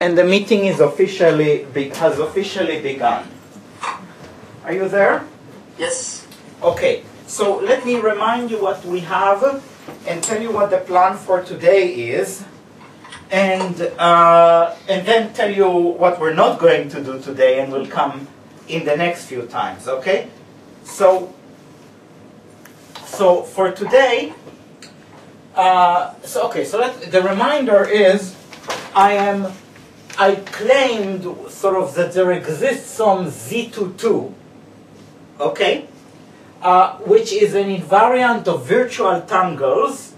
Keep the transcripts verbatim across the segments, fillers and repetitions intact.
And the meeting is officially be has officially begun. Are you there? Yes. Okay, so let me remind you what we have and tell you what the plan for today is, and uh, and then tell you what we're not going to do today, and will come in the next few times. Okay, so so for today, uh, so okay, so let, the reminder is, I am. I claimed sort of that there exists some Z twenty-two, okay, uh, which is an invariant of virtual tangles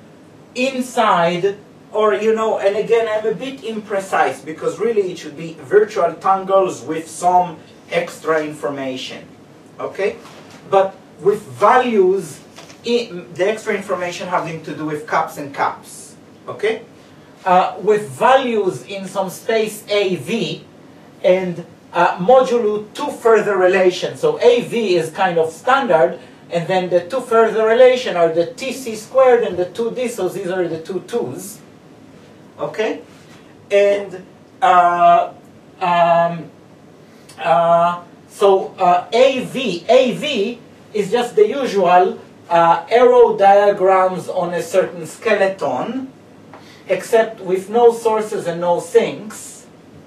inside, or you know, and again I'm a bit imprecise because really it should be virtual tangles with some extra information, okay, but with values, in, the extra information having to do with caps and caps, okay. Uh, with values in some space A V and uh, modulo two further relations. So A V is kind of standard, and then the two further relation are the T C squared and the two D, so these are the two twos. Okay? And uh, um, uh, so uh, A V, A V is just the usual uh, arrow diagrams on a certain skeleton, except with no sources and no sinks.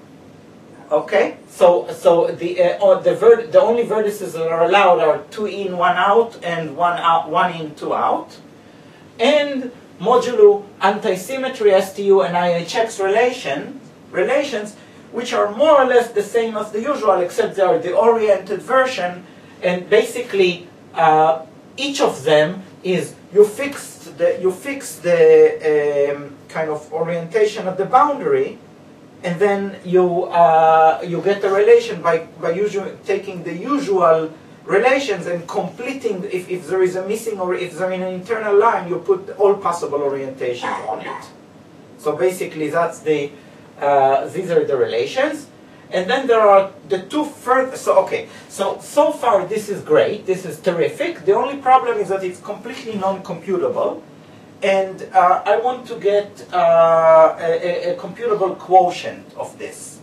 Okay, so so the uh, the ver the only vertices that are allowed are two in, one out, and one out, one in, two out, and modulo antisymmetry S T U and I H X relation relations, which are more or less the same as the usual, except they are the oriented version, and basically uh, each of them is you fix the you fix the um, kind of orientation of the boundary, and then you uh, you get the relation by by usual taking the usual relations and completing. If if there is a missing, or if there is an internal line, you put all possible orientations on it. So basically, that's the uh, these are the relations. And then there are the two further, so okay, so, so far this is great, this is terrific. The only problem is that it's completely non-computable, and uh, I want to get uh, a, a computable quotient of this.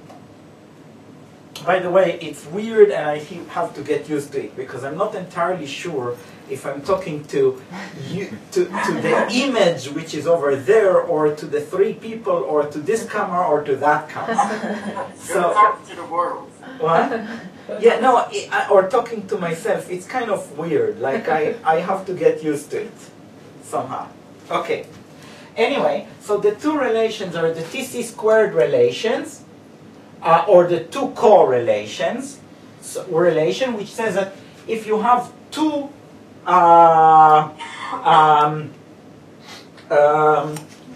By the way, it's weird, and I have to get used to it, because I'm not entirely sure if I'm talking to you, to, to the image which is over there, or to the three people, or to this camera, or to that camera. So, talking to the world. What? Yeah, no, I, or talking to myself. It's kind of weird. Like I, I have to get used to it somehow. Okay. Anyway, so the two relations are the T C squared relations, uh, or the two correlations. So, relation which says that if you have two Uh, um, um,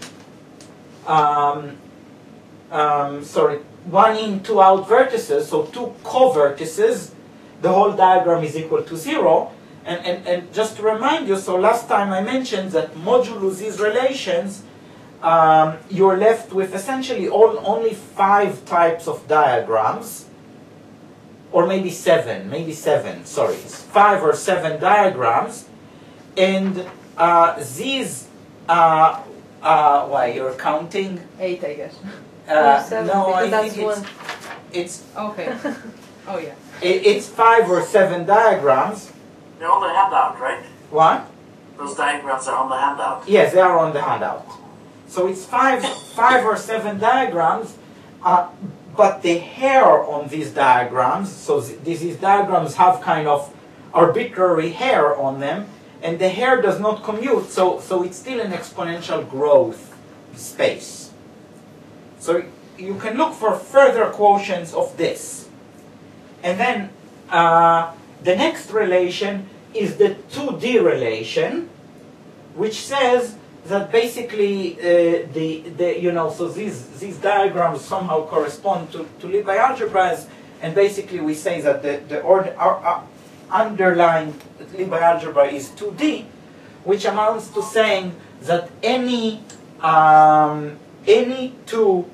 um, um, sorry, one in, two out vertices, so two co-vertices, the whole diagram is equal to zero. And, and, and just to remind you, so last time I mentioned that modulo these relations, um, you're left with essentially all, only five types of diagrams. Or maybe seven, maybe seven, sorry, five or seven diagrams, and uh, these, uh, uh, why, you're counting? Eight, I guess. Uh, seven, no, I that's think it's, one. it's, Okay. Oh, yeah. it, it's five or seven diagrams. They're on the handout, right? What? Those diagrams are on the handout. Yes, they are on the handout. So it's five, five or seven diagrams, uh, but the hair on these diagrams, so th these diagrams have kind of arbitrary hair on them, and the hair does not commute, so, so it's still an exponential growth space. So you can look for further quotients of this. And then uh, the next relation is the two D relation, which says that basically uh, the, the, you know, so these, these diagrams somehow correspond to, to Libby algebras, and basically we say that the, the or, our, our underlying Libby algebra is two D, which amounts to saying that any, um, any two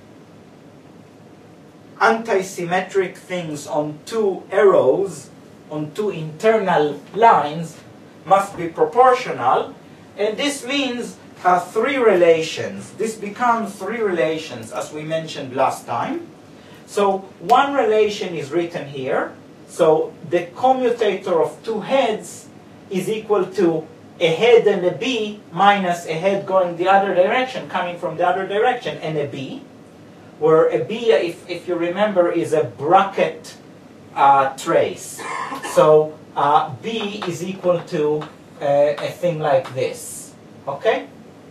antisymmetric things on two arrows, on two internal lines, must be proportional. And this means uh, three relations. This becomes three relations as we mentioned last time. So one relation is written here. So the commutator of two heads is equal to a head and a b minus a head going the other direction, coming from the other direction, and a b, where a b, if, if you remember, is a bracket uh, trace. So uh, b is equal to uh, a thing like this. Okay?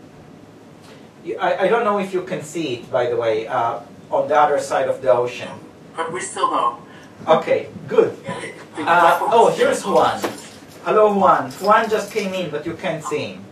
I, I don't know if you can see it, by the way, uh, on the other side of the ocean. But we still know. Okay, good. Uh, oh, here's Juan. Hello, Juan. Juan just came in, but you can't see him.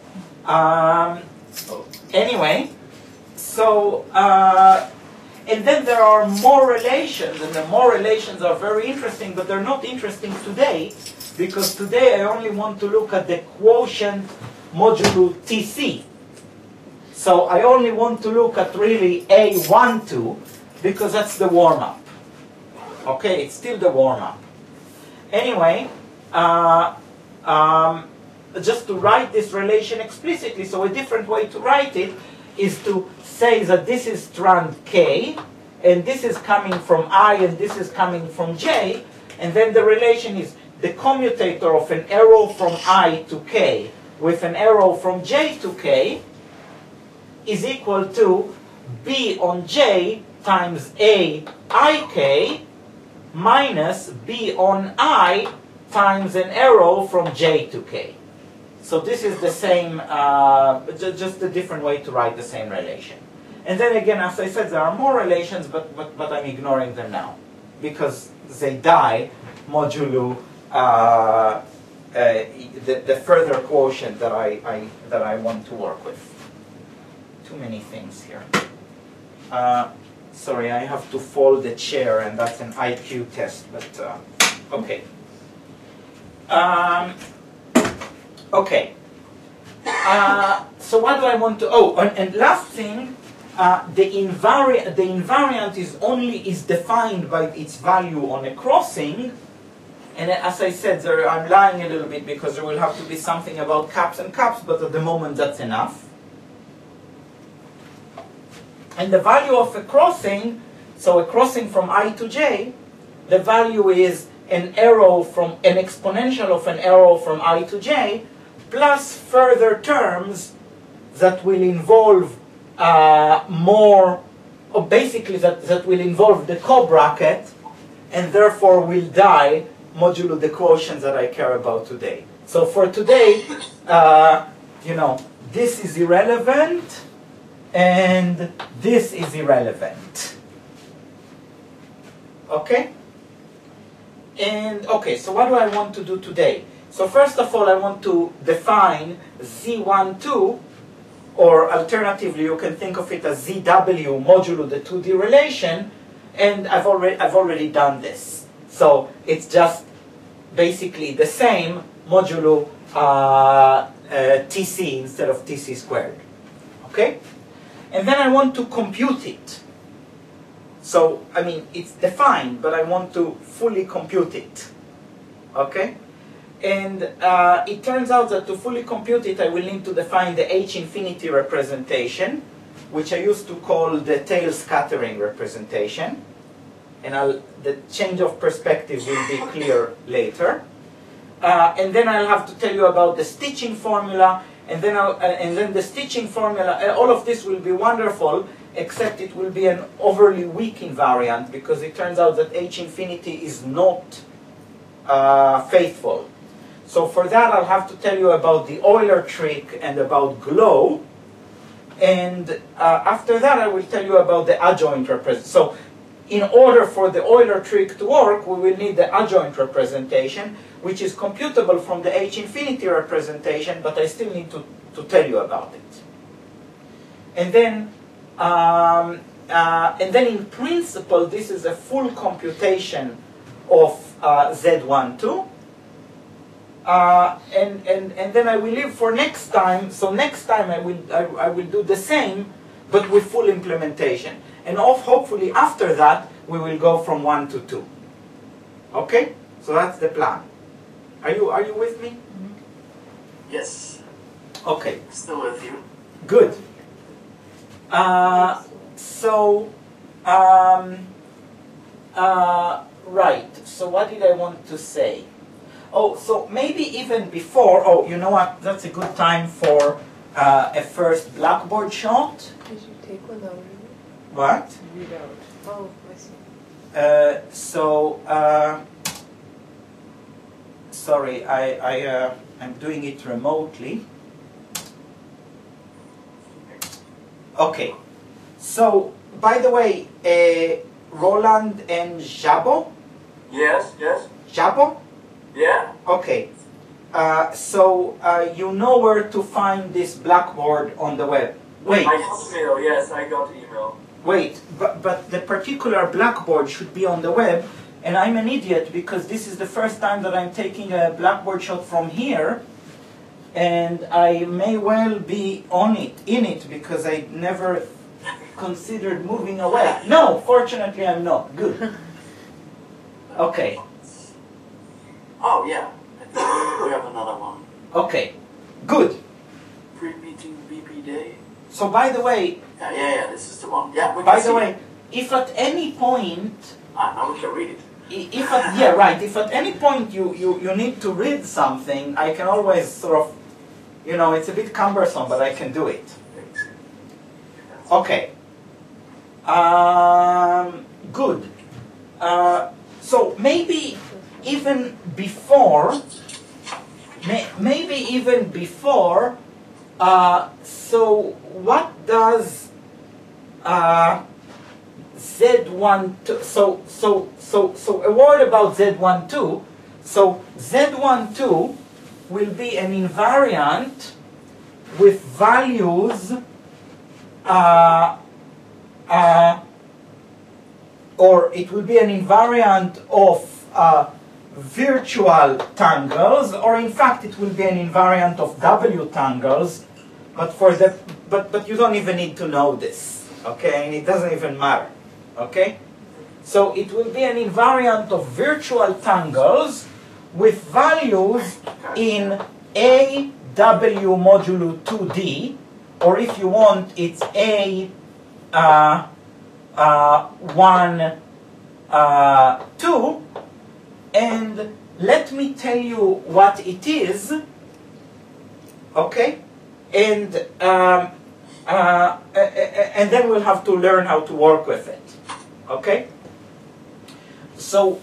Um, anyway, so, uh, and then there are more relations, and the more relations are very interesting, but they're not interesting today, because today I only want to look at the quotient modulo T C. So I only want to look at really A one two, because that's the warm-up. Okay, it's still the warm-up. Anyway, uh, um, just to write this relation explicitly, so a different way to write it is to say that this is strand K, and this is coming from I, and this is coming from J, and then the relation is the commutator of an arrow from I to K with an arrow from J to K is equal to B on J times A I K minus B on I times an arrow from J to K. So this is the same, uh, just a different way to write the same relation. And then again, as I said, there are more relations, but, but, but I'm ignoring them now, because they die modulo uh, uh, the, the further quotient that I, I, that I want to work with. Too many things here. Uh, sorry, I have to fold the chair, and that's an I Q test, but uh, okay. Um, okay. Uh, so what do I want to, oh, and, and last thing, uh, the, invari the invariant is only is defined by its value on a crossing, and as I said, there, I'm lying a little bit because there will have to be something about caps and caps, but at the moment that's enough. And the value of a crossing, so a crossing from I to J, the value is an arrow from, an exponential of an arrow from I to J, plus further terms that will involve uh, more, or basically that, that will involve the co-bracket, and therefore will die modulo the quotients that I care about today. So for today, uh, you know, this is irrelevant, and this is irrelevant. Okay? And, okay, so what do I want to do today? So first of all, I want to define Z one two, or alternatively, you can think of it as Z W modulo the two D relation, and I've already, I've already done this. So it's just basically the same modulo uh, uh, T C instead of T C squared. Okay? And then I want to compute it. So, I mean, it's defined, but I want to fully compute it. Okay? And uh, it turns out that to fully compute it, I will need to define the H infinity representation, which I used to call the tail scattering representation. And I'll, the change of perspective will be clear later. Uh, and then I'll have to tell you about the stitching formula, and then, I'll, uh, and then the stitching formula, uh, all of this will be wonderful, except it will be an overly weak invariant, because it turns out that H infinity is not uh, faithful. So for that, I'll have to tell you about the Euler trick and about GLOW. And uh, after that, I will tell you about the adjoint representation. So in order for the Euler trick to work, we will need the adjoint representation, which is computable from the H infinity representation, but I still need to, to tell you about it. And then, um, uh, and then in principle, this is a full computation of uh, Z one two. Uh, and, and, and then I will leave for next time, so next time I will, I, I will do the same, but with full implementation. And of, hopefully after that, we will go from one to two. Okay? So that's the plan. Are you, are you with me? Yes. Okay, Still with you. good. Uh, so, um, uh, right, so what did I want to say? Oh, so maybe even before, oh, you know what, that's a good time for uh, a first Blackboard shot. Did you take one out? What? Read out. Oh, I see. Uh, so, uh, sorry, I, I, uh, I'm doing it remotely. Okay, so, by the way, uh, Roland and Jabo? Yes, yes. Jabo? Yeah? Okay, uh, so uh, you know where to find this Blackboard on the web. Wait, I got email, yes, I got email. wait, but, but the particular Blackboard should be on the web, and I'm an idiot because this is the first time that I'm taking a Blackboard shot from here, and I may well be on it, in it, because I never considered moving away. No, fortunately I'm not. Good. Okay. Oh, yeah. I think we have another one. Okay. Good. Pre-meeting B P Day. So by the way, Yeah, yeah, yeah, this is the one. Yeah, we can by see the way, it. if at any point, Ah, now we can read it. i- if at, yeah, right, if at any point you, you, you need to read something, I can always sort of, you know, it's a bit cumbersome, but I can do it. Okay. Um, good. Uh, so maybe even before, may, maybe even before, uh, so what does uh, Z one two, so, so, so, so a word about Z one two, so Z one two will be an invariant with values uh, uh, or it will be an invariant of uh, virtual tangles, or in fact it will be an invariant of W tangles, but for the but but you don't even need to know this, okay? And it doesn't even matter, okay? So it will be an invariant of virtual tangles with values in A W modulo two D, or if you want, it's A uh, uh, one, uh, two, and let me tell you what it is, okay? And um, uh, and then we'll have to learn how to work with it, okay? So,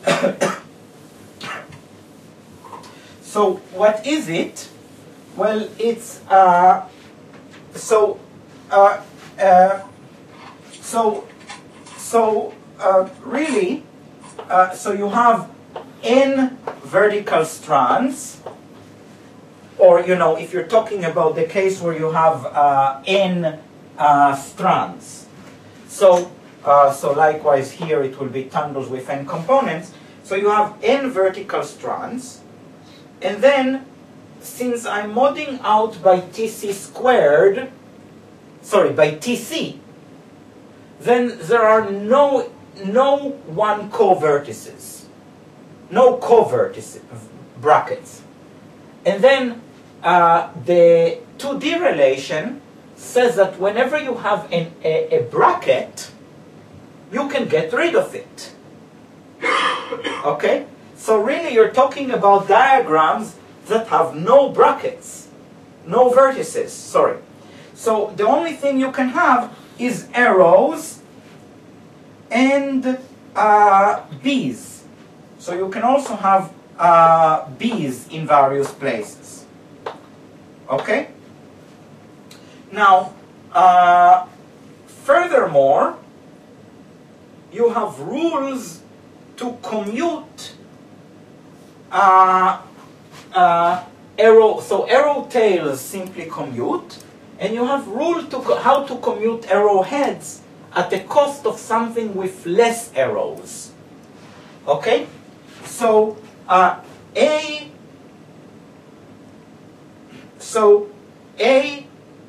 so what is it? Well, it's uh, so uh, uh, so so uh, really. Uh, so you have n vertical strands, or you know, if you're talking about the case where you have uh, n uh, strands. So uh, so likewise here it will be tangles with n components. So you have n vertical strands, and then since I'm modding out by T C squared, sorry, by T C, then there are no no one co-vertices, no co-vertices, brackets. And then uh, the two D relation says that whenever you have an, a, a bracket, you can get rid of it. Okay? So really you're talking about diagrams that have no brackets, no vertices, sorry. So the only thing you can have is arrows and uh, bees. So you can also have uh, bees in various places. Okay? Now, uh, furthermore, you have rules to commute uh, uh, arrow. So arrow tails simply commute, and you have rule to co how to commute arrow heads at the cost of something with less arrows. Okay? So, uh, A, so A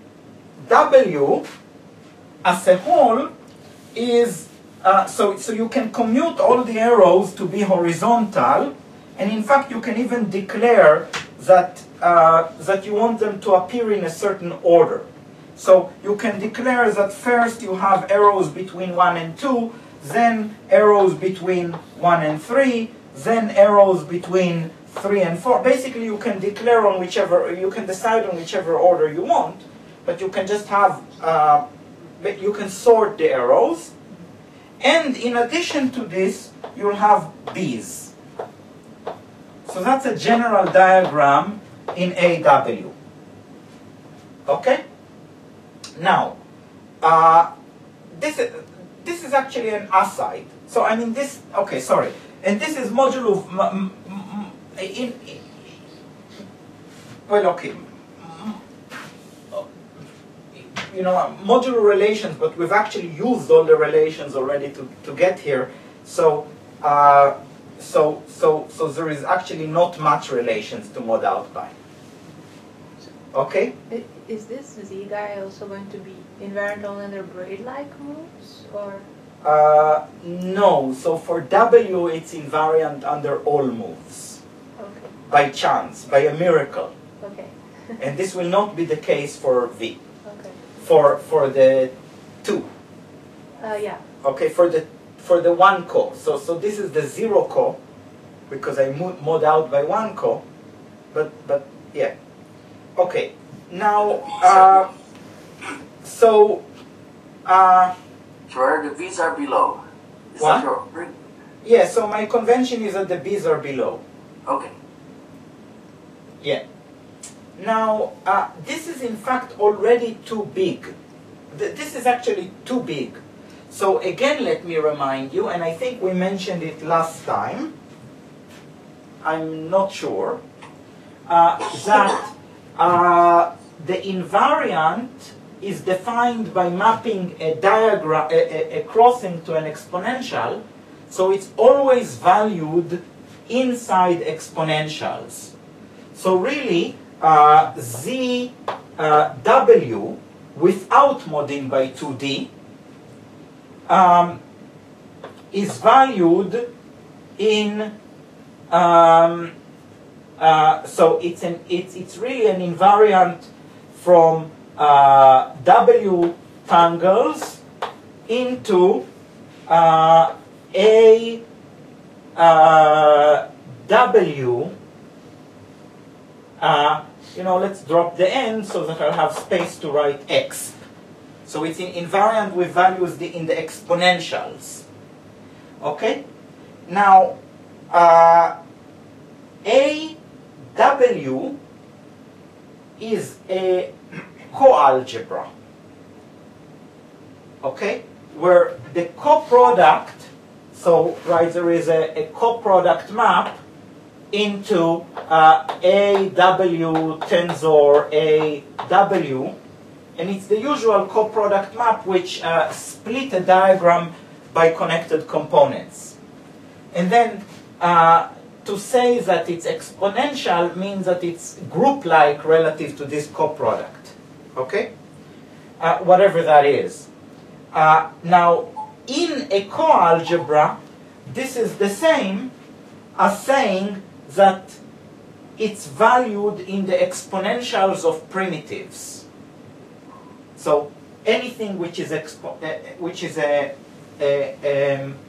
W as a whole is, uh, so, so you can commute all the arrows to be horizontal, and in fact you can even declare that uh, that you want them to appear in a certain order. So you can declare that first you have arrows between one and two, then arrows between one and three, then arrows between three and four. Basically, you can declare on whichever, you can decide on whichever order you want, but you can just have, uh, you can sort the arrows. And in addition to this, you'll have bees. So that's a general diagram in A W. Okay? Now, uh, this is, this is actually an aside. So I mean this, okay, sorry. And this is modulo, m m in, in, well, okay. You know, modular relations, but we've actually used all the relations already to, to get here. So, uh, so, so, so there is actually not much relations to mod out by. Okay? Is this Z guy also going to be invariant only under braid-like moves, or? Uh, no. So for W, it's invariant under all moves. Okay. By chance, by a miracle. Okay. And this will not be the case for V. Okay. For for the two. Uh, yeah. Okay. For the for the one co. So so this is the zero co, because I mod out by one co. But but yeah. Okay. Now, uh, so, uh, So where the V's are below. Is What? that your grid? yeah, so my convention is that the B's are below. Okay. Yeah. Now, uh, this is in fact already too big. Th this is actually too big. So again, let me remind you, and I think we mentioned it last time, I'm not sure, uh, that uh, the invariant is defined by mapping a diagram, a, a, a crossing to an exponential, so it's always valued inside exponentials. So really, uh, Z uh, W without modding by two D um, is valued in um, uh, so it's an it's it's really an invariant from uh, W tangles into uh, A uh, W. Uh, you know, let's drop the n so that I'll have space to write x. So it's in invariant with values the, in the exponentials. Okay? Now, uh, A W is a coalgebra. Okay? Where the coproduct, so right, there is a, a coproduct map into uh, A W tensor A W, and it's the usual coproduct map which uh, split a diagram by connected components. And then uh, to say that it's exponential means that it's group-like relative to this coproduct. Okay? Uh, whatever that is. Uh, now, in a coalgebra, this is the same as saying that it's valued in the exponentials of primitives. So anything which is expo uh, which is a, a um,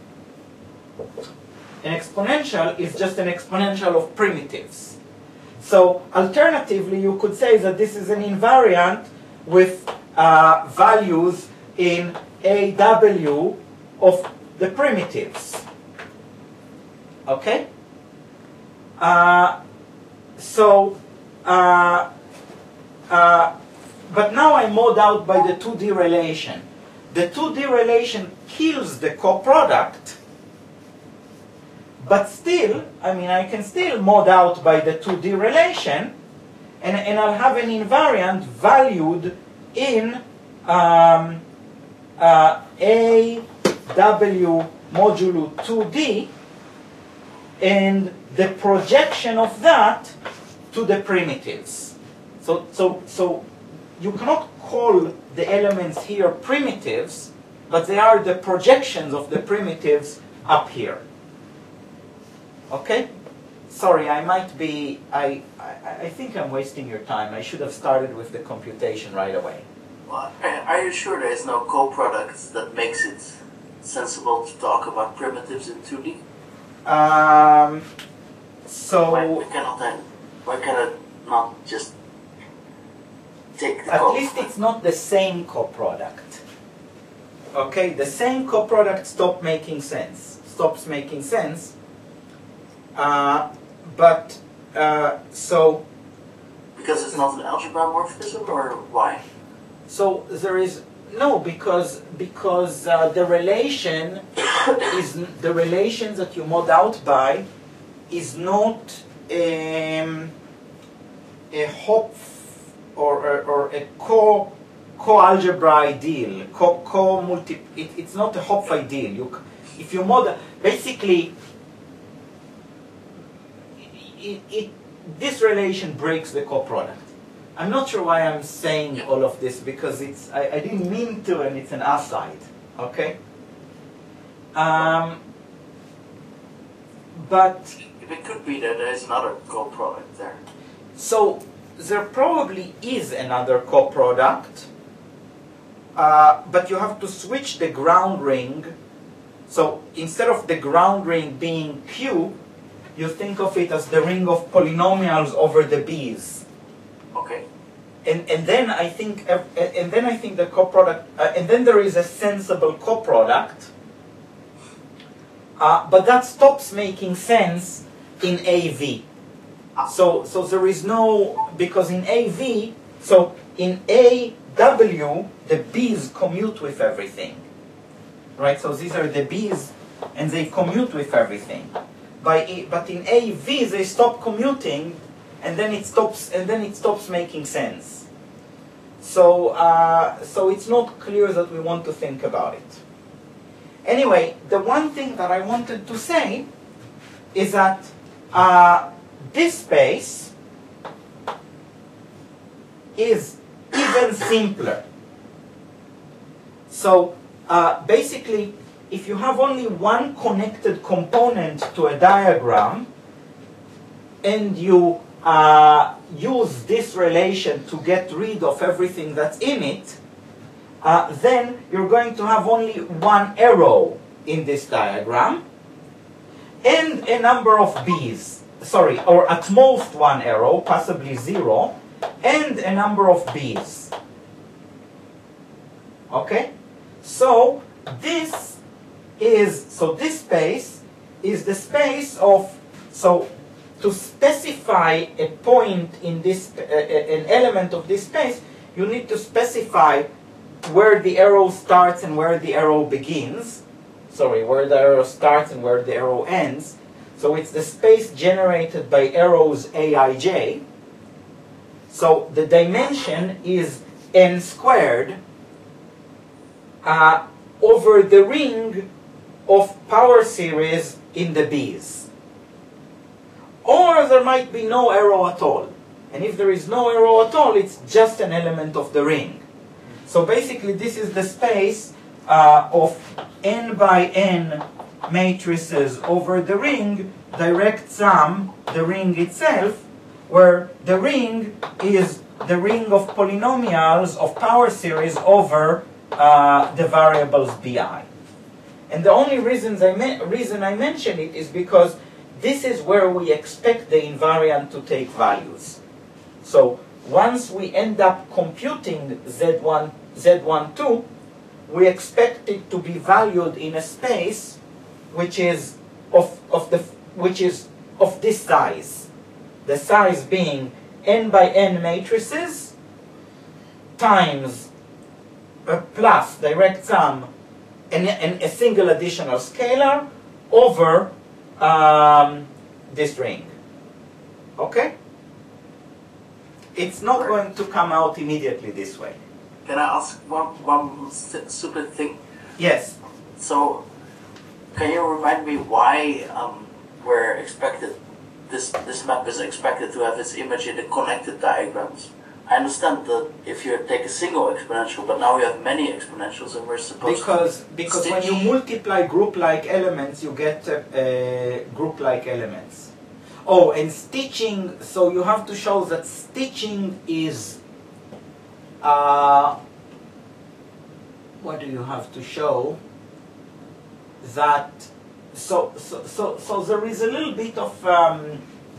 an exponential is just an exponential of primitives. So alternatively, you could say that this is an invariant with uh, values in A W of the primitives. Okay? Uh, so, uh, uh, but now I mod out by the two D relation. The two D relation kills the coproduct, but still, I mean, I can still mod out by the two D relation, and, and I'll have an invariant valued in um, uh, A W modulo two D, and the projection of that to the primitives. So, so, so you cannot call the elements here primitives, but they are the projections of the primitives up here. Okay? sorry, I might be, I, I, I think I'm wasting your time. I should have started with the computation right away. Well, are you sure there is no co-product that makes it sensible to talk about primitives in two D? Um, so... Why, why cannot then, why cannot not just take the At co least it's not the same coproduct. Okay, the same coproduct stop making sense. Stops making sense. Uh, but, uh, so... Because it's not an algebra morphism, or why? So there is... No, because because uh, the relation is the relations that you mod out by is not um, a hop or, or, or a co co-algebra ideal, co co multi. It, it's not a Hopf ideal. You, if you mod, basically, it, it, this relation breaks the coproduct. I'm not sure why I'm saying all of this because it's I, I didn't mean to, and it's an aside. Okay. Um, but it could be that there is another co-product there. So there probably is another coproduct, uh, but you have to switch the ground ring. So instead of the ground ring being Q, you think of it as the ring of polynomials over the B's. Okay. And and then I think and then I think the coproduct uh, and then there is a sensible coproduct, uh, but that stops making sense in A V. So so there is no because in A V so in A W the B's commute with everything, right? So these are the B's and they commute with everything. By A, but in A V they stop commuting. And then it stops, and then it stops making sense. So, uh, so it's not clear that we want to think about it. Anyway, the one thing that I wanted to say is that uh, this space is even simpler. So, uh, basically, if you have only one connected component to a diagram, and you Uh, use this relation to get rid of everything that's in it, uh, then you're going to have only one arrow in this diagram and a number of B's. Sorry, or at most one arrow, possibly zero, and a number of B's. Okay? So this is, so this space is the space of, so to specify a point in this, uh, an element of this space, you need to specify where the arrow starts and where the arrow begins. Sorry, where the arrow starts and where the arrow ends. So it's the space generated by arrows A I J. So the dimension is n squared uh, over the ring of power series in the B's. Or there might be no arrow at all. And if there is no arrow at all, it's just an element of the ring. So basically this is the space uh, of n by n matrices over the ring, direct sum, the ring itself, where the ring is the ring of polynomials of power series over uh, the variables bi. And the only reasons I reason I mention it is because this is where we expect the invariant to take values. So once we end up computing Z one, Z twelve, we expect it to be valued in a space which is of, of, the, which is of this size. The size being n by n matrices times a plus direct sum and, and a single additional scalar over Um, this ring. Okay? It's not going to come out immediately this way. Can I ask one, one stupid thing? Yes. So, can you remind me why um, we're expected, this, this map is expected to have its image in the connected diagrams? I understand that if you take a single exponential, but now we have many exponentials and we're supposed because, to... Because stitch. when you multiply group-like elements, you get uh, uh, group-like elements. Oh, and stitching, so you have to show that stitching is, uh, what do you have to show? That, so, so, so, so there is a little bit of, um,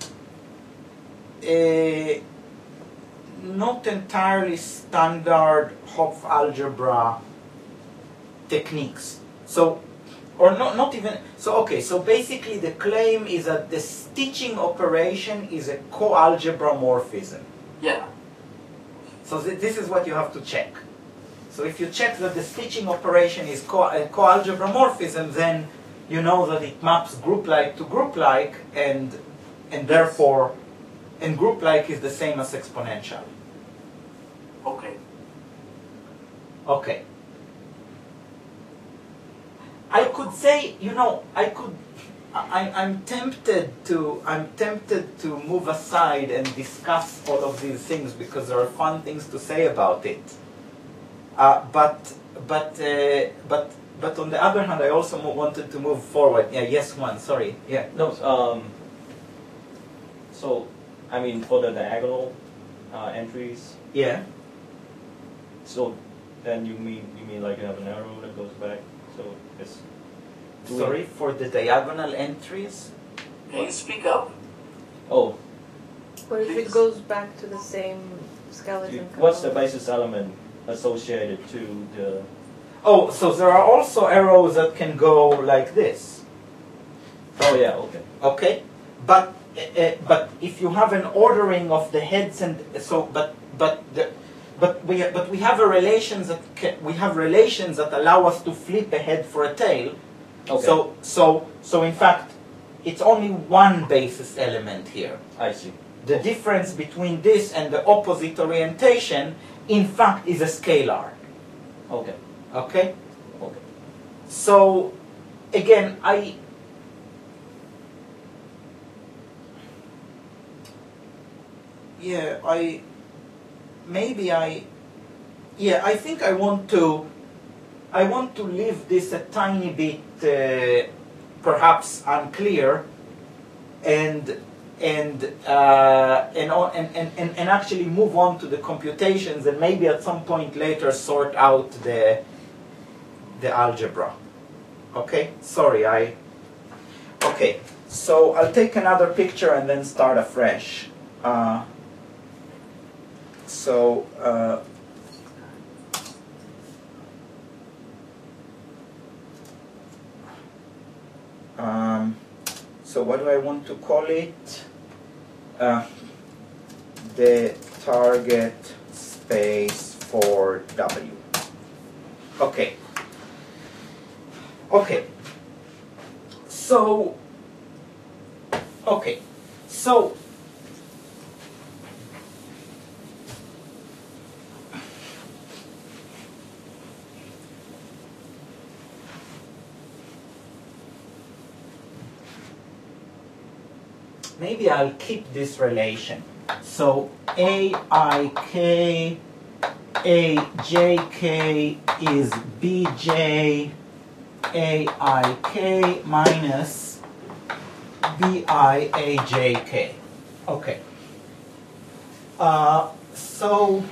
a not entirely standard Hopf algebra techniques. So, or not, not even, so okay, so basically the claim is that the stitching operation is a co-algebra morphism. Yeah. So th this is what you have to check. So if you check that the stitching operation is co a co-algebra morphism, then you know that it maps group-like to group-like, and, and therefore, and group-like is the same as exponential. Okay. Okay. I could say, you know, I could, I, I'm tempted to, I'm tempted to move aside and discuss all of these things because there are fun things to say about it. Uh, but, but, uh, but, but on the other hand, I also wanted to move forward. Yeah, yes, one, sorry. Yeah. No, um, so, I mean, for the diagonal uh, entries, Yeah. so then you mean, you mean like you have an arrow that goes back, so it's doing- Sorry, for the diagonal entries? Can you speak up? Oh, What if it Please. goes back to the same skeleton? what's the color? basis element associated to the, Oh, so there are also arrows that can go like this. oh yeah, okay. Okay, but uh, but if you have an ordering of the heads and so, but but the, but we but we have a relations that ca we have relations that allow us to flip a head for a tail. Okay. So so so in fact, it's only one basis element here. I see. The difference between this and the opposite orientation, in fact, is a scalar. Okay, Okay. okay. So again, I. Yeah, I, maybe I, yeah, I think I want to, I want to leave this a tiny bit, uh, perhaps unclear, and and uh, and, on, and and and and actually move on to the computations, and maybe at some point later sort out the the algebra. Okay, sorry, I. Okay, so I'll take another picture and then start afresh. Uh, So, uh, um, so what do I want to call it? Uh, the target space for W. Okay. Okay. So, okay. So, maybe I'll keep this relation. So A I K, A J K is B J A I K minus B I A J K. Okay. Uh, so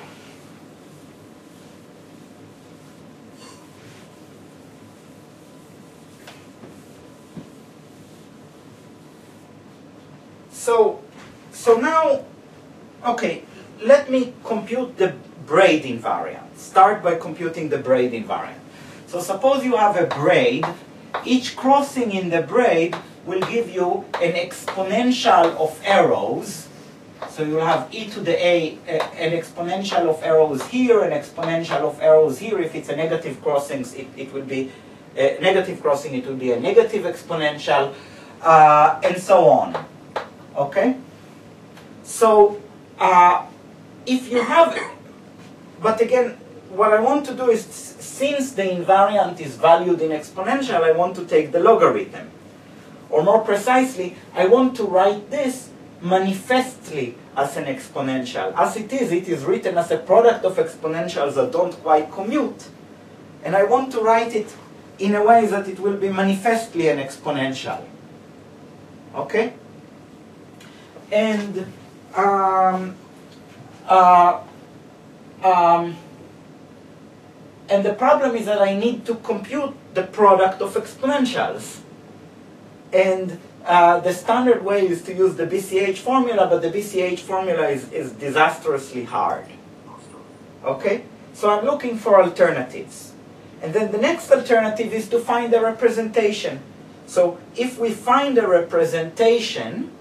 So, so now, okay, let me compute the braid invariant. Start by computing the braid invariant. So suppose you have a braid. Each crossing in the braid will give you an exponential of arrows. So you'll have e to the a, a an exponential of arrows here, an exponential of arrows here. If it's a negative crossing, it, it will be a negative crossing, it will be a negative exponential, uh, and so on. Okay? So, uh, if you have, but again, what I want to do is, since the invariant is valued in exponential, I want to take the logarithm. Or more precisely, I want to write this manifestly as an exponential. As it is, it is written as a product of exponentials that don't quite commute. And I want to write it in a way that it will be manifestly an exponential. Okay? and um, uh, um, and the problem is that I need to compute the product of exponentials. And uh, the standard way is to use the B C H formula, but the B C H formula is, is disastrously hard. Okay? So I'm looking for alternatives. And then the next alternative is to find a representation. So if we find a representation,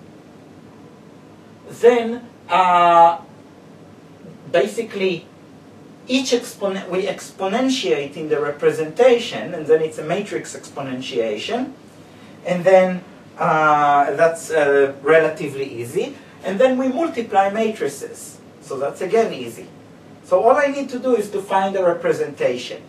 then uh, basically each exponent, we exponentiate in the representation, and then it's a matrix exponentiation. And then uh, that's uh, relatively easy. And then we multiply matrices. So that's again easy. So all I need to do is to find a representation.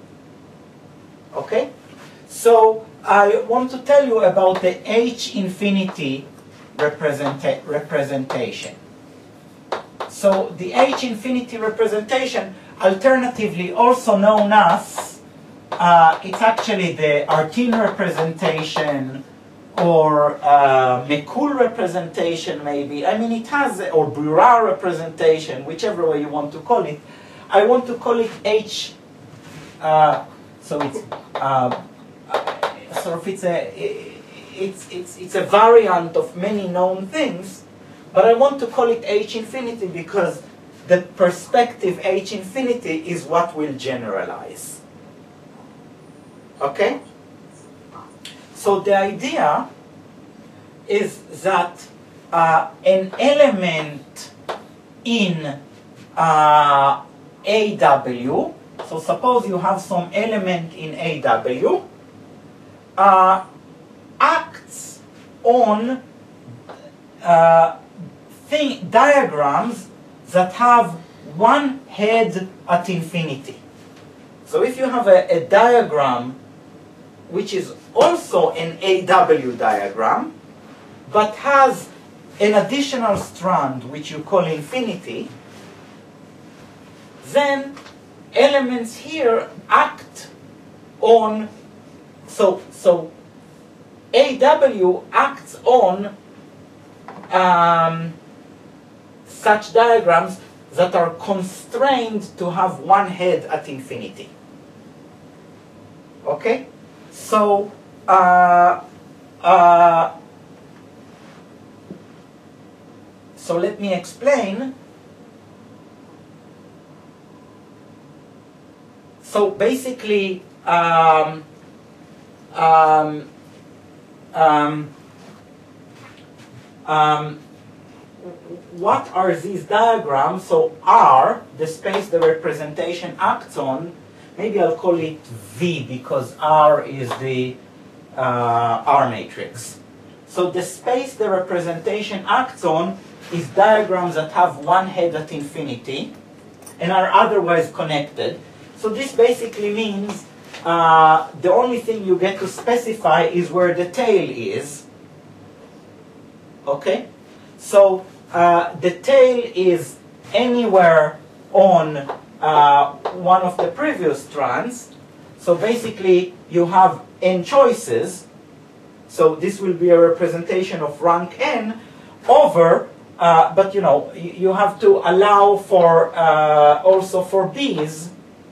Okay? So I want to tell you about the H infinity representa representation. So the H infinity representation, alternatively also known as, uh, it's actually the Artin representation, or uh, McCool representation maybe. I mean, it has, or Burrard representation, whichever way you want to call it. I want to call it H, uh, so it's uh, sort of, it's a, it's, it's, it's a variant of many known things, but I want to call it H infinity because the perspective H infinity is what will generalize. Okay? So the idea is that uh, an element in uh, A W, so suppose you have some element in A W, uh, acts on uh, thing, diagrams that have one head at infinity. So if you have a, a diagram which is also an A W diagram, but has an additional strand which you call infinity, then elements here act on, so, so A W acts on um, such diagrams that are constrained to have one head at infinity. Okay? So, uh, uh, so let me explain. So basically, um, um, um, um, what are these diagrams? So R, the space the representation acts on, maybe I'll call it V because R is the uh, R matrix. So the space the representation acts on is diagrams that have one head at infinity and are otherwise connected. So this basically means uh, the only thing you get to specify is where the tail is. Okay? So uh, the tail is anywhere on uh, one of the previous strands. So basically you have n choices. So this will be a representation of rank n over, uh, but you know, you, you have to allow for uh, also for b's.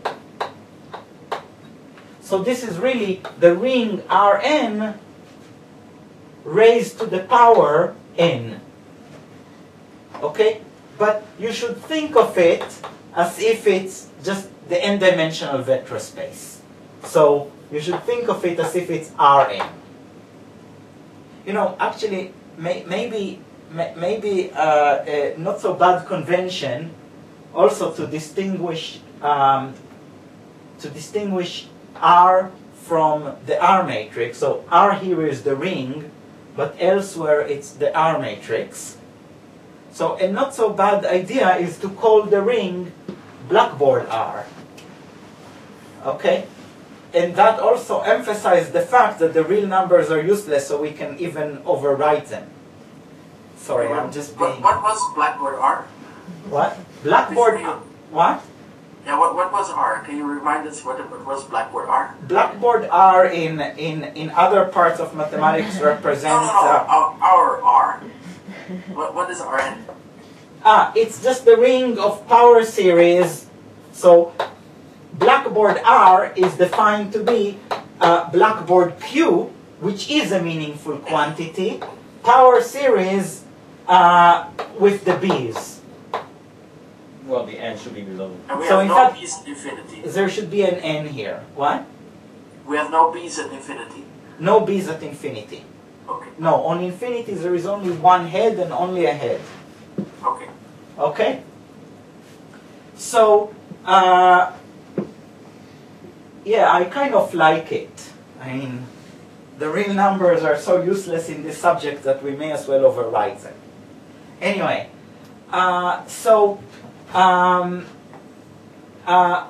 So this is really the ring Rn raised to the power n. Okay? But you should think of it as if it's just the n-dimensional vector space. So you should think of it as if it's Rn. You know, actually, may, maybe may, maybe uh, a not so bad convention also to distinguish um, to distinguish R from the R matrix. So R here is the ring, but elsewhere it's the R matrix. So a not so bad idea is to call the ring blackboard R. Okay? And that also emphasizes the fact that the real numbers are useless, so we can even overwrite them. Sorry, I'm just being... What, what was blackboard R? What? Blackboard... What? Yeah, what, what was R? Can you remind us what, what was blackboard R? Blackboard R in, in, in other parts of mathematics represents... No, no, no, Uh, our, our R. What, what is R n? Ah, it's just the ring of power series. So blackboard R is defined to be uh, blackboard Q, which is a meaningful quantity, power series uh, with the B's. Well, the n should be below. And we So have in no fact- B's at infinity. There should be an N here. What? We have no B's at infinity. No B's at infinity. Okay. No, on infinity there is only one head and only a head. Okay. Okay? So, uh, yeah, I kind of like it. I mean, the real numbers are so useless in this subject that we may as well override them. Anyway, uh, so, um, uh,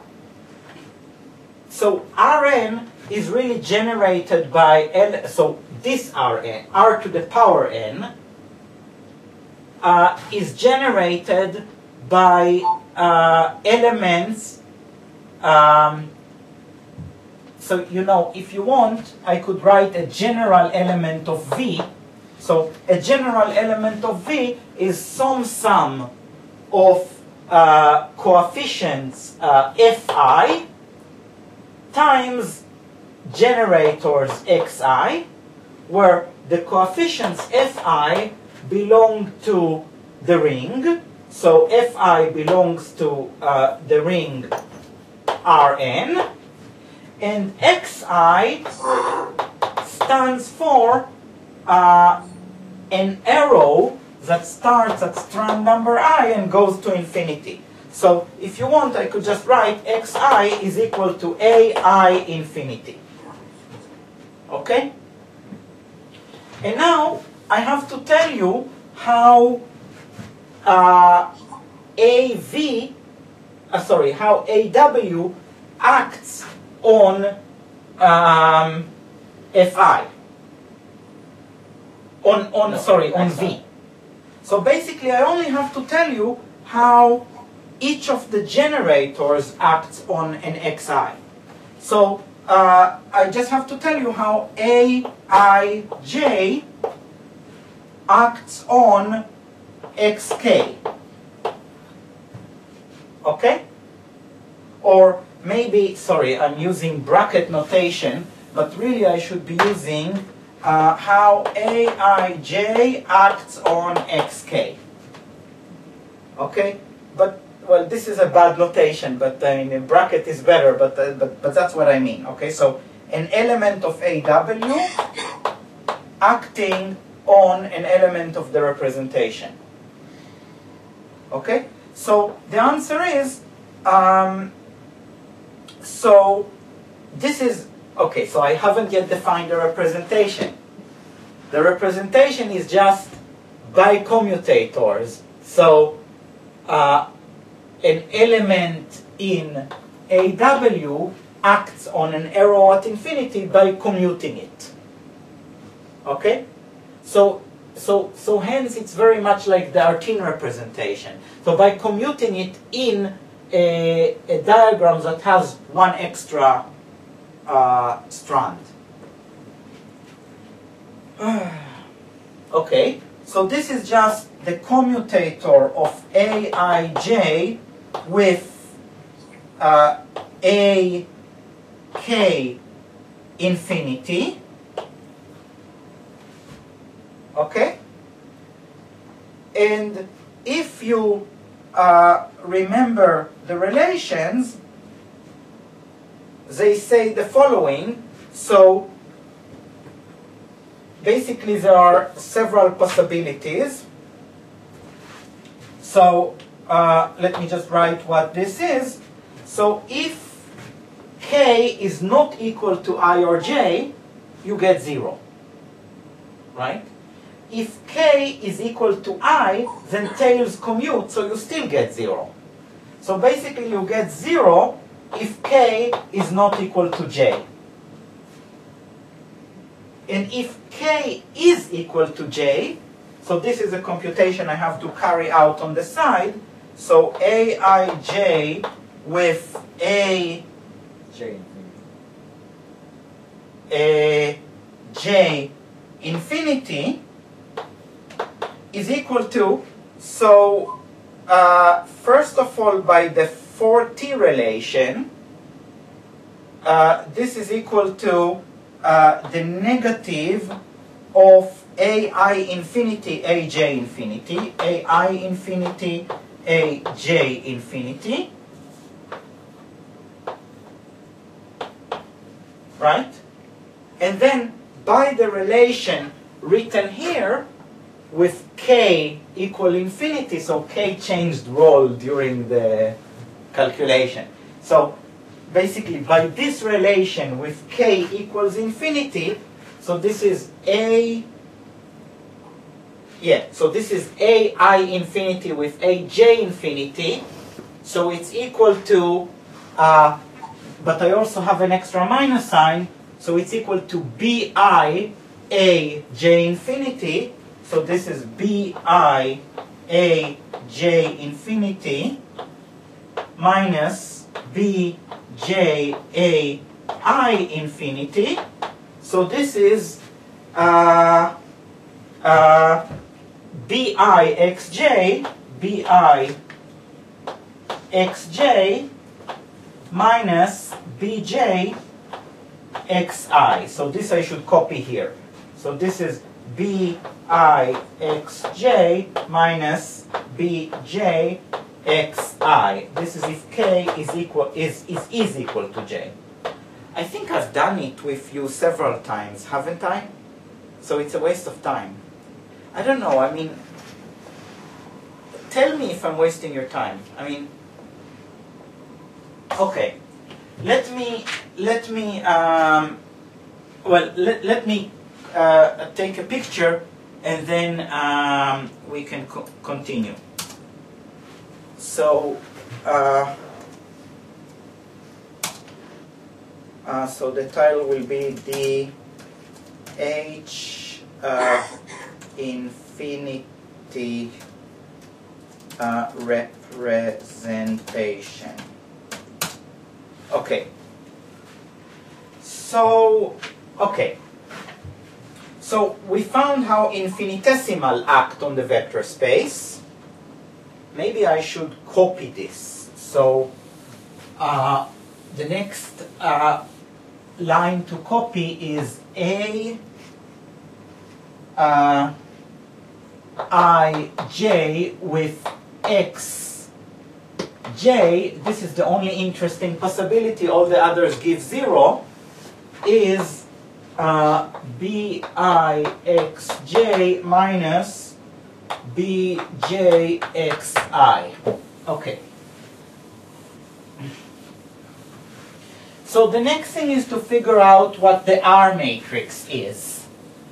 so Rn is really generated by L, so this Rn, R to the power n, uh, is generated by uh, elements. Um, so, you know, if you want, I could write a general element of V. So, a general element of V is some sum of uh, coefficients uh, Fi times generators Xi, where the coefficients Fi belong to the ring. So Fi belongs to uh, the ring Rn, and Xi stands for uh, an arrow that starts at strand number I and goes to infinity. So if you want, I could just write Xi is equal to Ai infinity. Okay? And now I have to tell you how uh, A V, uh, sorry, how A W acts on um, Fi. On, on No, sorry, on Xi. V. So basically I only have to tell you how each of the generators acts on an Xi. So uh, I just have to tell you how Aij acts on Xk. Okay? Or maybe, sorry, I'm using bracket notation, but really I should be using uh, how Aij acts on Xk. Okay? But, well, this is a bad notation, but I mean, bracket is better, but, uh, but, but that's what I mean. Okay? So, an element of A W acting on an element of the representation. Okay? So, the answer is, um, so, this is, okay, so I haven't yet defined the representation. The representation is just bicommutators. So, uh, an element in A W acts on an arrow at infinity by commuting it. Okay? So, so, so hence it's very much like the Artin representation. So by commuting it in a, a diagram that has one extra uh, strand. Okay, so this is just the commutator of Aij with uh, A K infinity. Okay? And if you uh, remember the relations, they say the following. So, basically there are several possibilities. So, uh, let me just write what this is. So, if k is not equal to I or j, you get zero. Right? If k is equal to I, then tails commute, so you still get zero. So basically you get zero if k is not equal to j. And if k is equal to j, so this is a computation I have to carry out on the side, so Aij with a J. a j infinity is equal to, so uh, first of all, by the four T relation, uh, this is equal to uh, the negative of A I infinity, A J infinity, A I infinity, A J infinity, right? And then by the relation written here with K equal infinity, so K changed role during the calculation. So basically by this relation with K equals infinity, so this is A, yeah, so this is A I infinity with A J infinity, so it's equal to, uh, but I also have an extra minus sign, so it's equal to B I A J infinity, so this is B I A J infinity minus B J A I infinity, so this is uh, uh, B I X J, B I X J minus B J X I. So this I should copy here. So this is B I X J minus B J X I. This is if K is equal is, is is equal to J. I think I've done it with you several times, haven't I? So it's a waste of time. I don't know, I mean, tell me if I'm wasting your time. I mean, okay, let me, let me, um, well, let, let me uh, take a picture and then um, we can co continue. So, uh, uh, so the title will be the H uh, infinity uh, representation. Okay. So, okay. So we found how infinitesimal act on the vector space. Maybe I should copy this. So uh, the next uh, line to copy is A uh, I J with X J. This is the only interesting possibility. All the others give zero. Is uh, B I X J minus B J X I. Okay. So the next thing is to figure out what the R matrix is.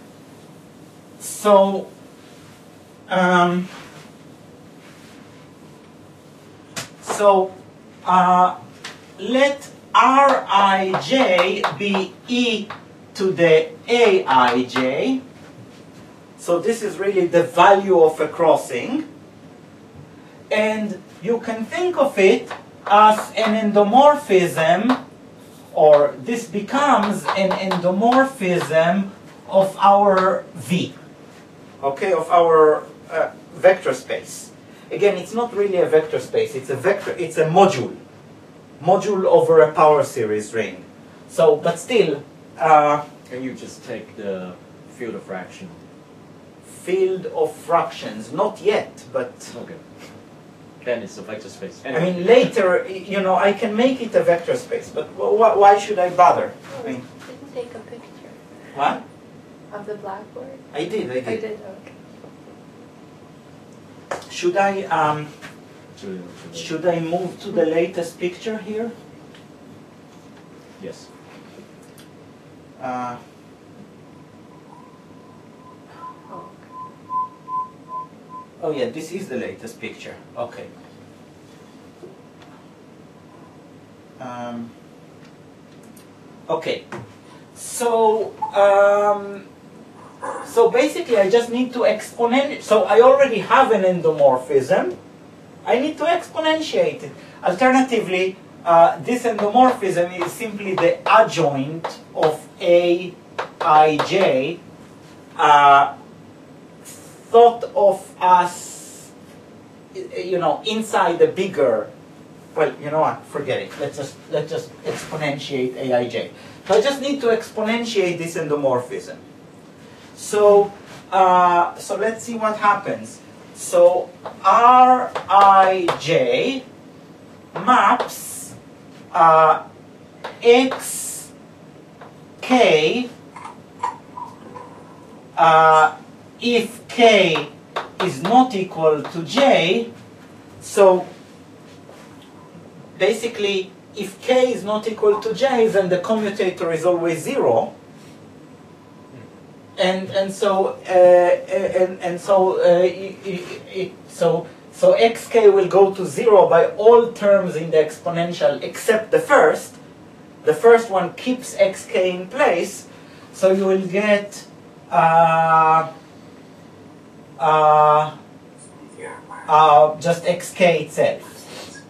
So um, so uh, let R I J be E to the A I J. So this is really the value of a crossing. And you can think of it as an endomorphism, or this becomes an endomorphism of our V, okay, of our uh, vector space. Again, it's not really a vector space, it's a vector, it's a module. Module over a power series ring. So, but still... Uh, Can you just take the field of fraction? Field of fractions, not yet, but... Okay. Then it's a vector space. I mean, later, you know, I can make it a vector space, but wh wh why should I bother? I mean, didn't take a picture what? of the blackboard. I did, I did. I did, okay. Should I, um, To, to should I move to the latest picture here? Yes. Uh, Oh, oh yeah, this is the latest picture. Okay. Um, okay. So, um, so basically I just need to exponent, so I already have an endomorphism. I need to exponentiate it. Alternatively, uh, this endomorphism is simply the adjoint of A I J uh, thought of as, you know, inside a bigger, well, you know what, forget it. Let's just, let's just exponentiate A I J. So I just need to exponentiate this endomorphism. So, uh, so let's see what happens. So R I J maps uh, X K uh, if K is not equal to J. So basically, if K is not equal to J, then the commutator is always zero. And and so uh, and and so uh, it, it, so so xk will go to zero by all terms in the exponential except the first. The first one keeps xk in place, so you will get uh, uh, uh, just xk itself.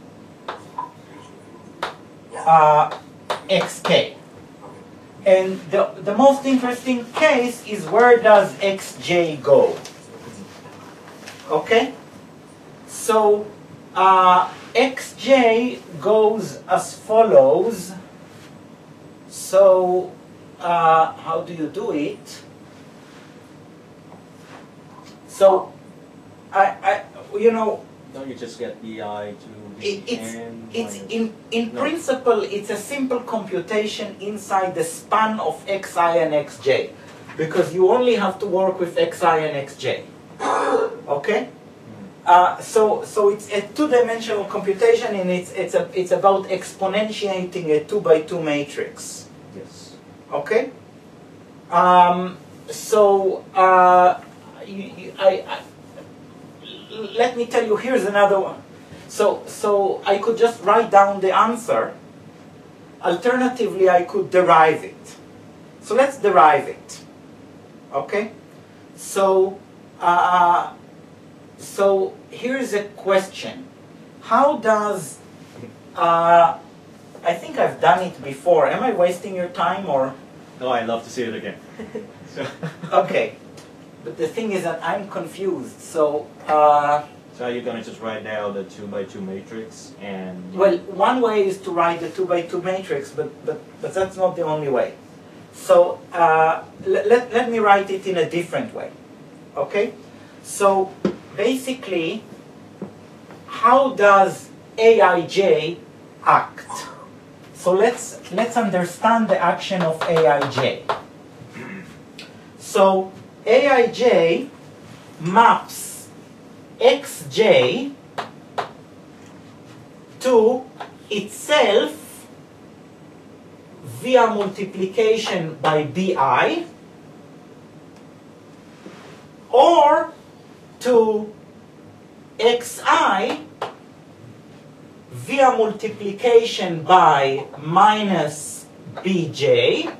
Uh, xk. And the, the most interesting case is where does xj go? Okay? So uh, xj goes as follows. So uh, how do you do it? So I, I you know, Don't you just get bi to the It, it's n it's minus- in in No. principle it's a simple computation inside the span of xi and xj, because you only have to work with xi and xj. Okay, uh, so so it's a two-dimensional computation, and it's it's a it's about exponentiating a two by two matrix. Yes. Okay, um, so uh, you, you, I, I let me tell you. Here's another one. So, so I could just write down the answer. Alternatively, I could derive it. So let's derive it. Okay? So, uh, so here's a question. How does, uh, I think I've done it before. Am I wasting your time or? No, I'd love to see it again. So, Okay. But the thing is that I'm confused. So, uh, so you're gonna just write down the two by two matrix and well, one way is to write the two by two matrix, but, but, but that's not the only way. So uh, let, let, let me write it in a different way. Okay? So basically, how does A I J act? So let's, let's understand the action of A I J. So A I J maps xj to itself via multiplication by bi, or to xi via multiplication by minus bj,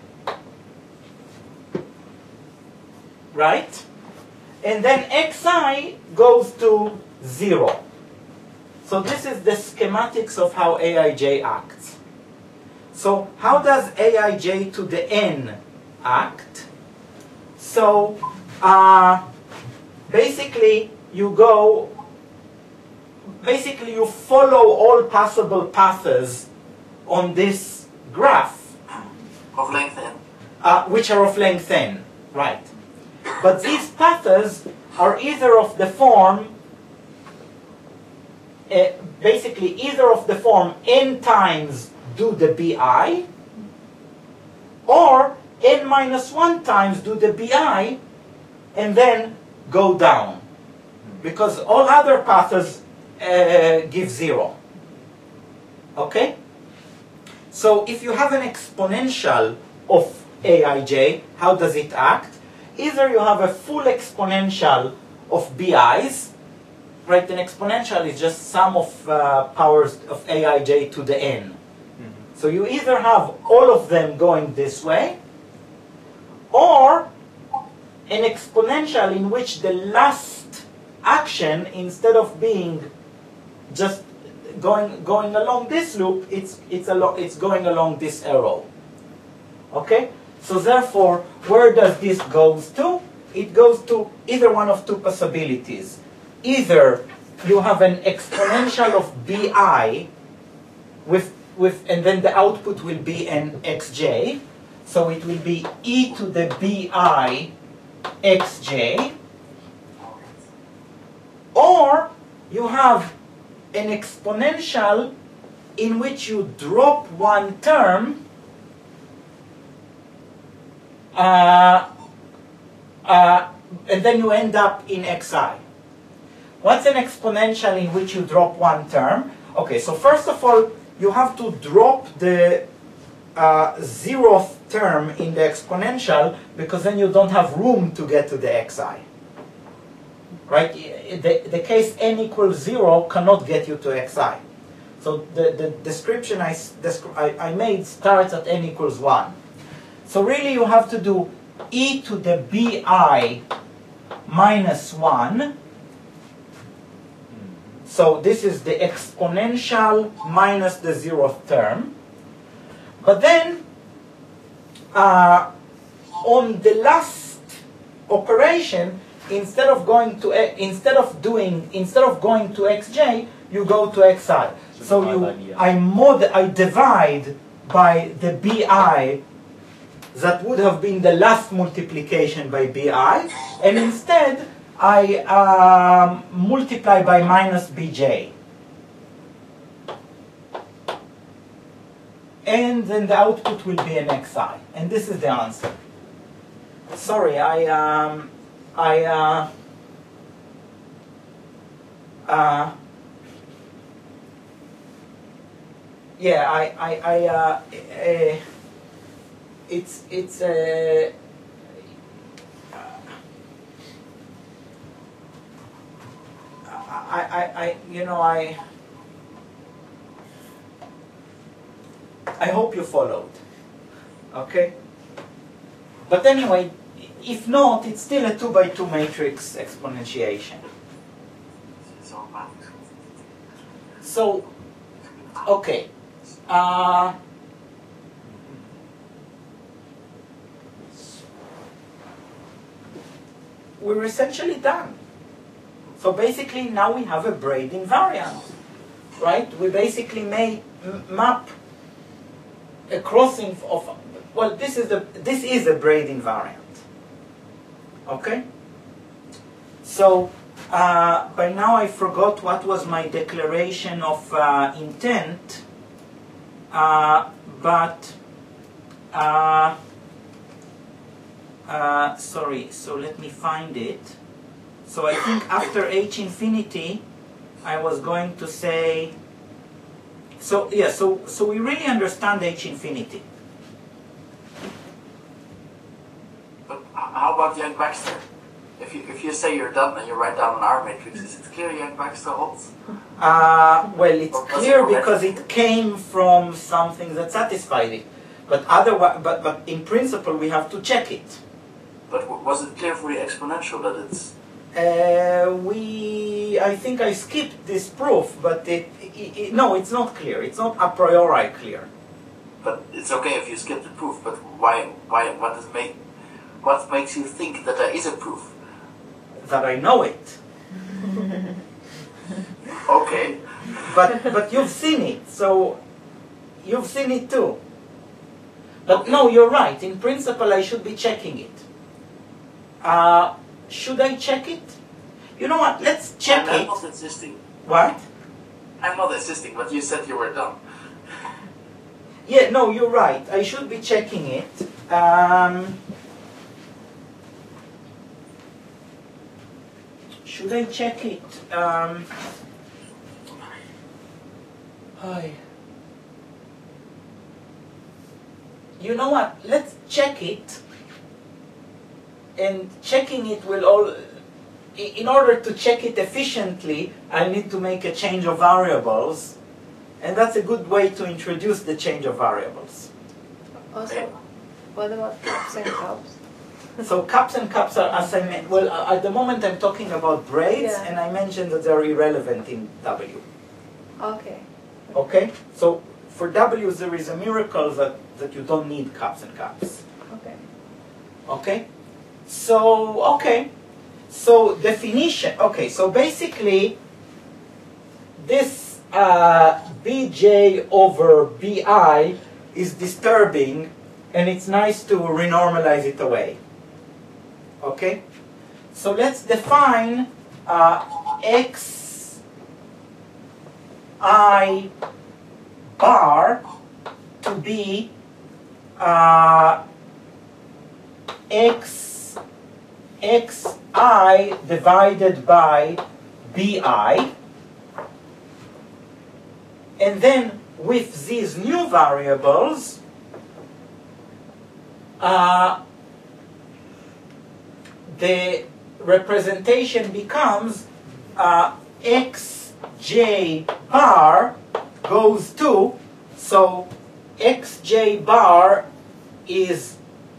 right? And then xi goes to zero. So this is the schematics of how A I J acts. So how does A I J to the n act? So uh, basically you go, basically you follow all possible paths on this graph, Of length n. uh, which are of length n, right? But these paths are either of the form, uh, basically either of the form n times do the bi, or n minus one times do the bi, and then go down. Because all other paths uh, give zero. Okay? So if you have an exponential of A I J, how does it act? Either you have a full exponential of B Is, right? An exponential is just sum of uh, powers of A I J to the n. Mhm. So you either have all of them going this way, or an exponential in which the last action, instead of being just going going along this loop, it's it's alo it's going along this arrow. Okay? So therefore, where does this goes to? it goes to either one of two possibilities. Either you have an exponential of bi with, with, and then the output will be an xj. So it will be e to the bi xj. Or you have an exponential in which you drop one term uh, uh, and then you end up in xi. What's an exponential in which you drop one term? Okay, so first of all, you have to drop the uh, zeroth term in the exponential, because then you don't have room to get to the xi. Right? The, the case n equals zero cannot get you to xi. So the, the description I, I, I made starts at n equals one. So really you have to do e to the bi minus one. So this is the exponential minus the zeroth term. But then uh, on the last operation, instead of going to instead of doing instead of going to xj, you go to xi. So you I mod I divide by the bi that would have been the last multiplication by bi, and instead I um, multiply by minus bj. And then the output will be an xi. And this is the answer. Sorry, I um, I uh, uh, yeah, I I, I uh, uh, it's it's uh, I, I, I you know I I hope you followed. Okay? But anyway, if not, it's still a two by two matrix exponentiation. So, okay. Uh, we're essentially done. So basically now we have a braid invariant, right? We basically may map a crossing of, well, this is a this is a braid invariant. Okay. So uh, by now I forgot what was my declaration of uh, intent, uh, but uh, uh, sorry. So let me find it. So I think after h infinity, I was going to say. So yeah, so so we really understand h infinity. But how about Yang-Baxter? If you if you say you're done and you write down an R matrix, is it clear Yang-Baxter holds? Uh, well, it's clear because it came from something that satisfied it. But otherwise, but but in principle, we have to check it. But was it clear for the exponential that it's? Uh, we, I think I skipped this proof, but it, it, it, no, it's not clear. It's not a priori clear. But it's okay if you skip the proof. But why? Why? What does make? What makes you think that there is a proof? That I know it. Okay. But but you've seen it, so you've seen it too. But Okay. no, you're right. In principle, I should be checking it. Uh, should I check it? You know what? Let's check I'm it. not insisting. What? I'm not insisting, but you said you were done. Yeah, no, you're right. I should be checking it. Um, should I check it? Um, hi. You know what? Let's check it. And checking it will all. In order to check it efficiently, I need to make a change of variables. And that's a good way to introduce the change of variables. Also, what about cups and cups? So cups and cups are, as I meant, well, uh, at the moment I'm talking about braids, Yeah. and I mentioned that they're irrelevant in W. Okay. Okay? So for W there is a miracle that, that you don't need cups and cups. Okay. Okay? So, okay. So, definition. Okay, so basically, this uh, Bj over Bi is disturbing, and it's nice to renormalize it away. Okay? So, let's define uh, x I bar to be uh, x xi divided by bi, and then with these new variables, uh, the representation becomes uh, xj bar goes to, so xj bar is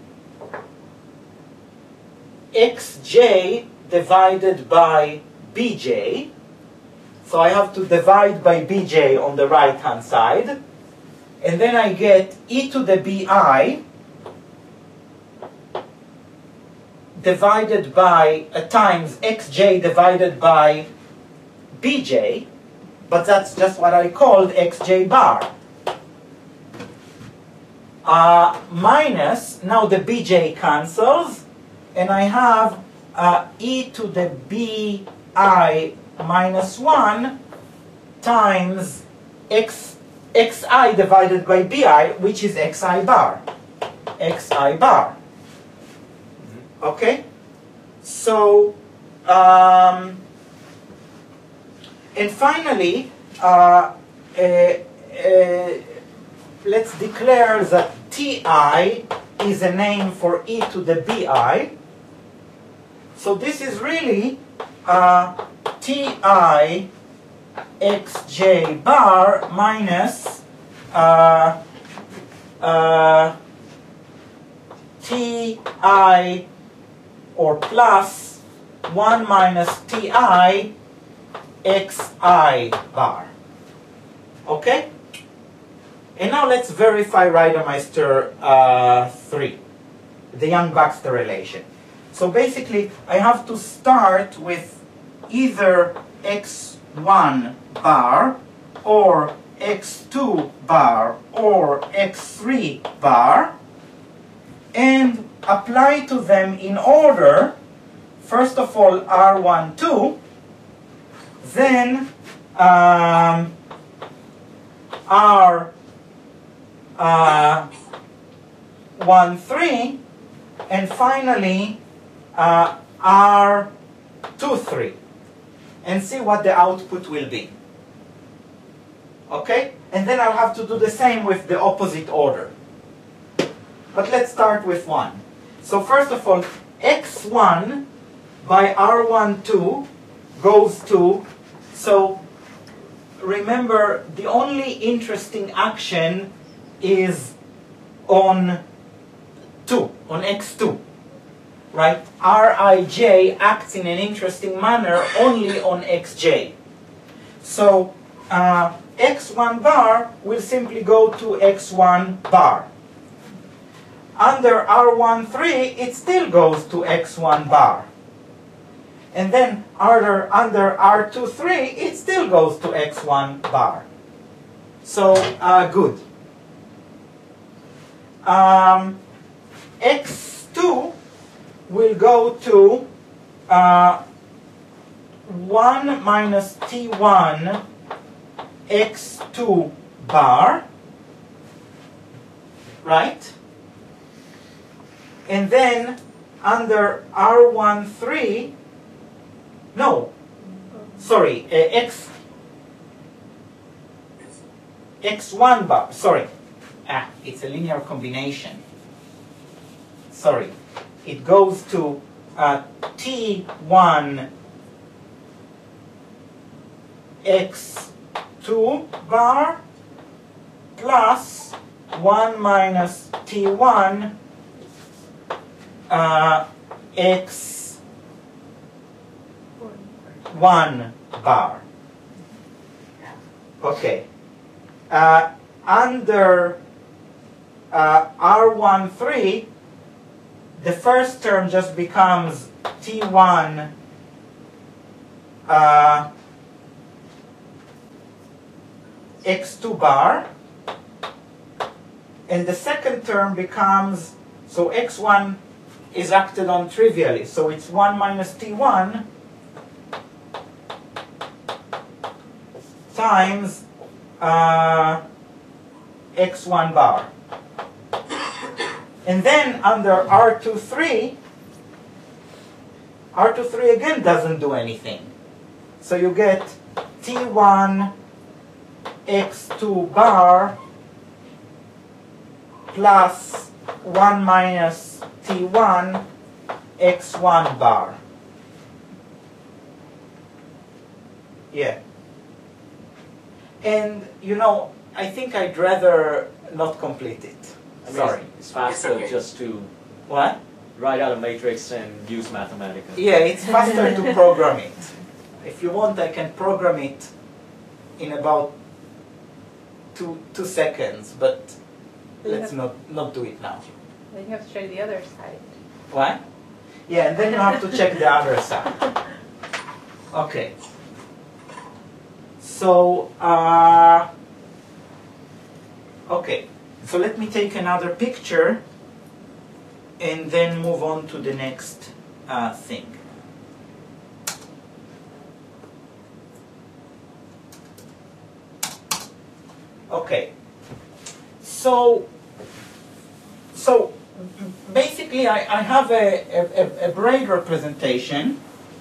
xj divided by bj. So I have to divide by bj on the right hand side, and then I get e to the bi divided by uh, times xj divided by bj, but that's just what I called xj bar. Uh, minus, now the bj cancels, and I have uh, e to the bi minus one times x, xi divided by bi, which is xi bar. xi bar. Okay? So, um, and finally, uh, uh, uh, let's declare that Ti is a name for e to the bi. So this is really uh, Ti xj bar minus uh, uh, Ti or plus one minus Ti xi bar. Okay? And now let's verify Reidemeister uh, three, the Young-Baxter relation. So basically, I have to start with either x one bar or x two bar or x three bar and apply to them in order, first of all, R one two, then um, R uh, one three, and finally uh, R two three, and see what the output will be. Okay? And then I'll have to do the same with the opposite order. But let's start with one. So first of all, x one by R one two goes to, so remember the only interesting action is on two, on x two. Right? Rij acts in an interesting manner only on xj. So uh, x one bar will simply go to x one bar. Under R one three, it still goes to x one bar. And then under, under R two three, it still goes to x one bar. So, uh, good. Um, x two will go to uh, one minus T one x two bar, right? And then under R one three, no, sorry, uh, x, x one bar, sorry, ah, it's a linear combination, sorry, it goes to uh, T one x two bar plus one minus T one uh, x one bar. Okay. Uh, under uh, R one three, the first term just becomes T one uh, x two bar, and the second term becomes, so x one is acted on trivially, so it's one minus T one times uh, x one bar. And then under R twenty-three, R twenty-three again doesn't do anything. So you get T one x two bar plus one minus T one x one bar. Yeah. And, you know, I think I'd rather not complete it. I mean, Sorry. It's faster okay. just to What? write out a matrix and use Mathematica. Yeah, it's faster to program it. If you want, I can program it in about two two seconds, but let's not, not do it now. Then you have to check the other side. What? Yeah, and then you have to check the other side. Okay. So, uh, okay. So let me take another picture and then move on to the next uh, thing. Okay. So, so basically I, I have a, a, a braid representation.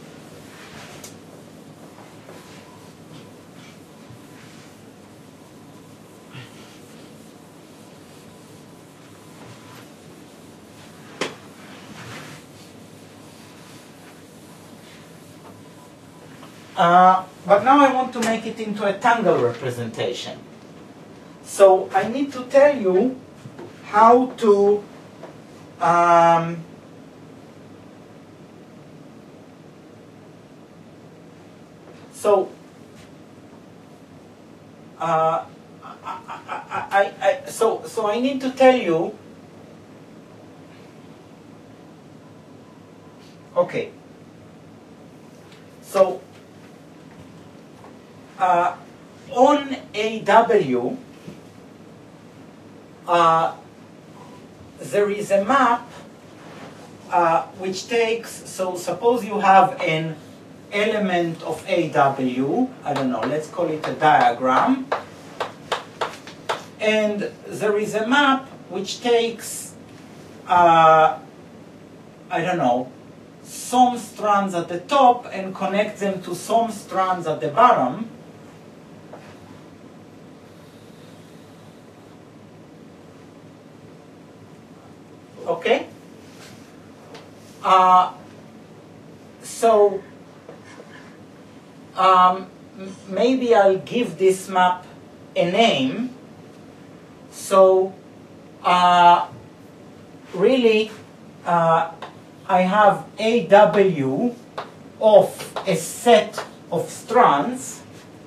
Uh, but now I want to make it into a tangle representation. So I need to tell you how to um, so uh, I, I, I, I, so so I need to tell you. Okay. So uh, on A W, uh, there is a map uh, which takes, so suppose you have an element of A W, I don't know, let's call it a diagram, and there is a map which takes, uh, I don't know, some strands at the top and connects them to some strands at the bottom. Okay? Uh, so, um, maybe I'll give this map a name. So, uh, really, uh, I have A W of a set of strands,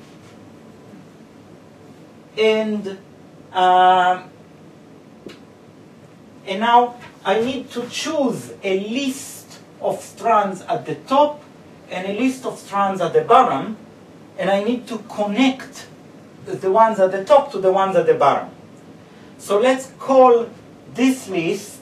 and um, and now I need to choose a list of strands at the top and a list of strands at the bottom, and I need to connect the ones at the top to the ones at the bottom. So let's call this list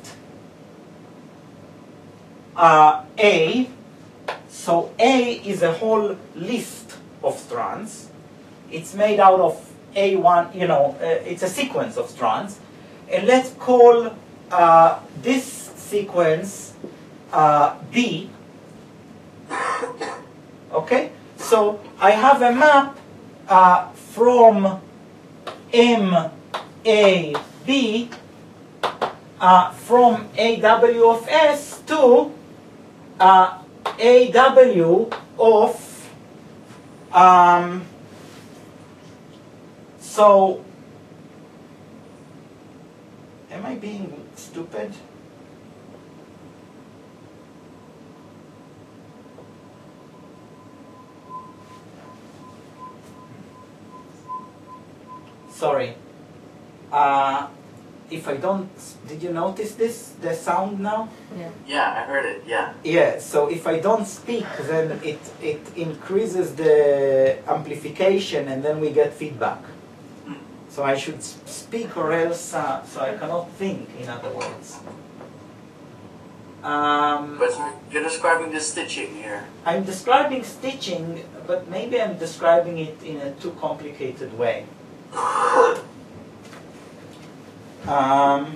uh, A. So A is a whole list of strands. It's made out of A one, you know, uh, it's a sequence of strands. And let's call uh, this sequence uh, B. Okay? So I have a map uh, from M, A, B, uh, from A W of S to uh, A W of, um, so, am I being stupid? Sorry. Uh, if I don't, did you notice this, the sound now? Yeah. Yeah, I heard it. Yeah. Yeah, so if I don't speak, then it, it increases the amplification and then we get feedback. So I should s- speak or else, uh, so I cannot think, in other words. Um, But you're describing the stitching here. I'm describing stitching, but maybe I'm describing it in a too complicated way. Um,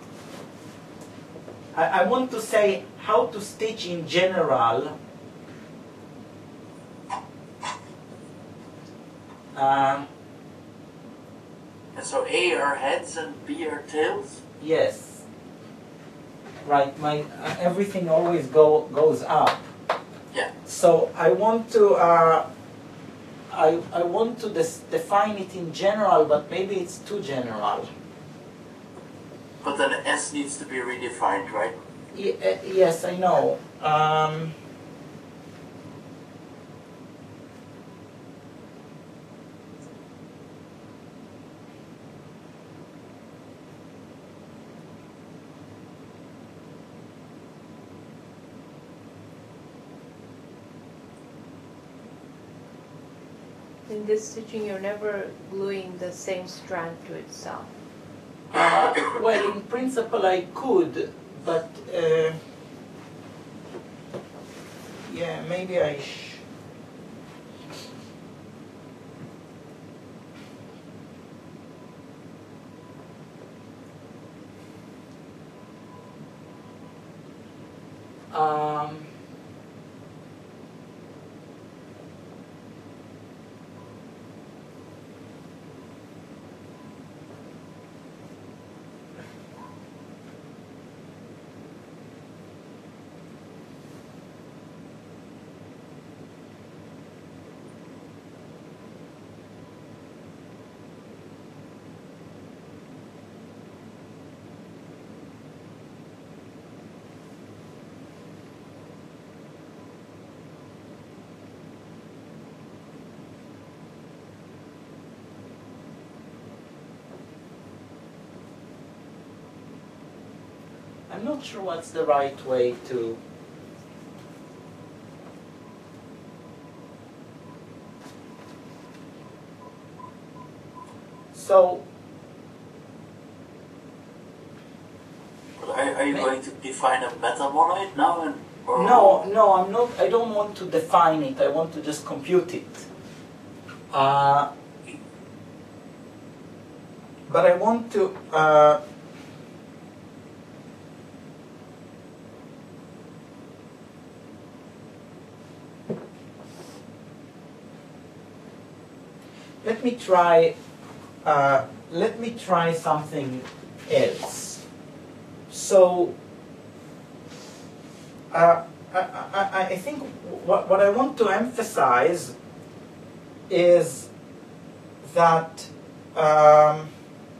I, I want to say how to stitch in general. Um, And so A are heads and B are tails? yes. Right. My uh, everything always go goes up. Yeah. So I want to uh, I I want to des- define it in general, but maybe it's too general. But then S needs to be redefined, right? Y- uh, yes, I know. Um, In this stitching, you're never gluing the same strand to itself. uh, well, in principle, I could, but uh, yeah, maybe I. Sh- um. I'm not sure what's the right way to. So, But are, are you May- going to define a metamonoid now? And, or no, no, I'm not. I don't want to define it. I want to just compute it. Uh, but I want to. Uh, let me try. Uh, let me try something else. So. Uh, I, I, I think what, what I want to emphasize is that um,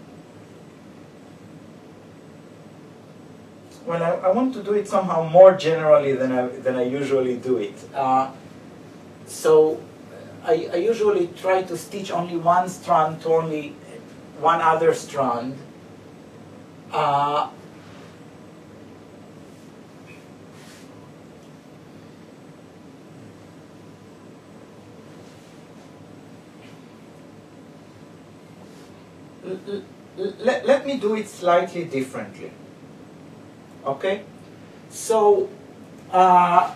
well, I, I want to do it somehow more generally than I, than I usually do it. Uh, so I, I usually try to stitch only one strand to only one other strand. Uh, Let, let me do it slightly differently. Okay? So, uh,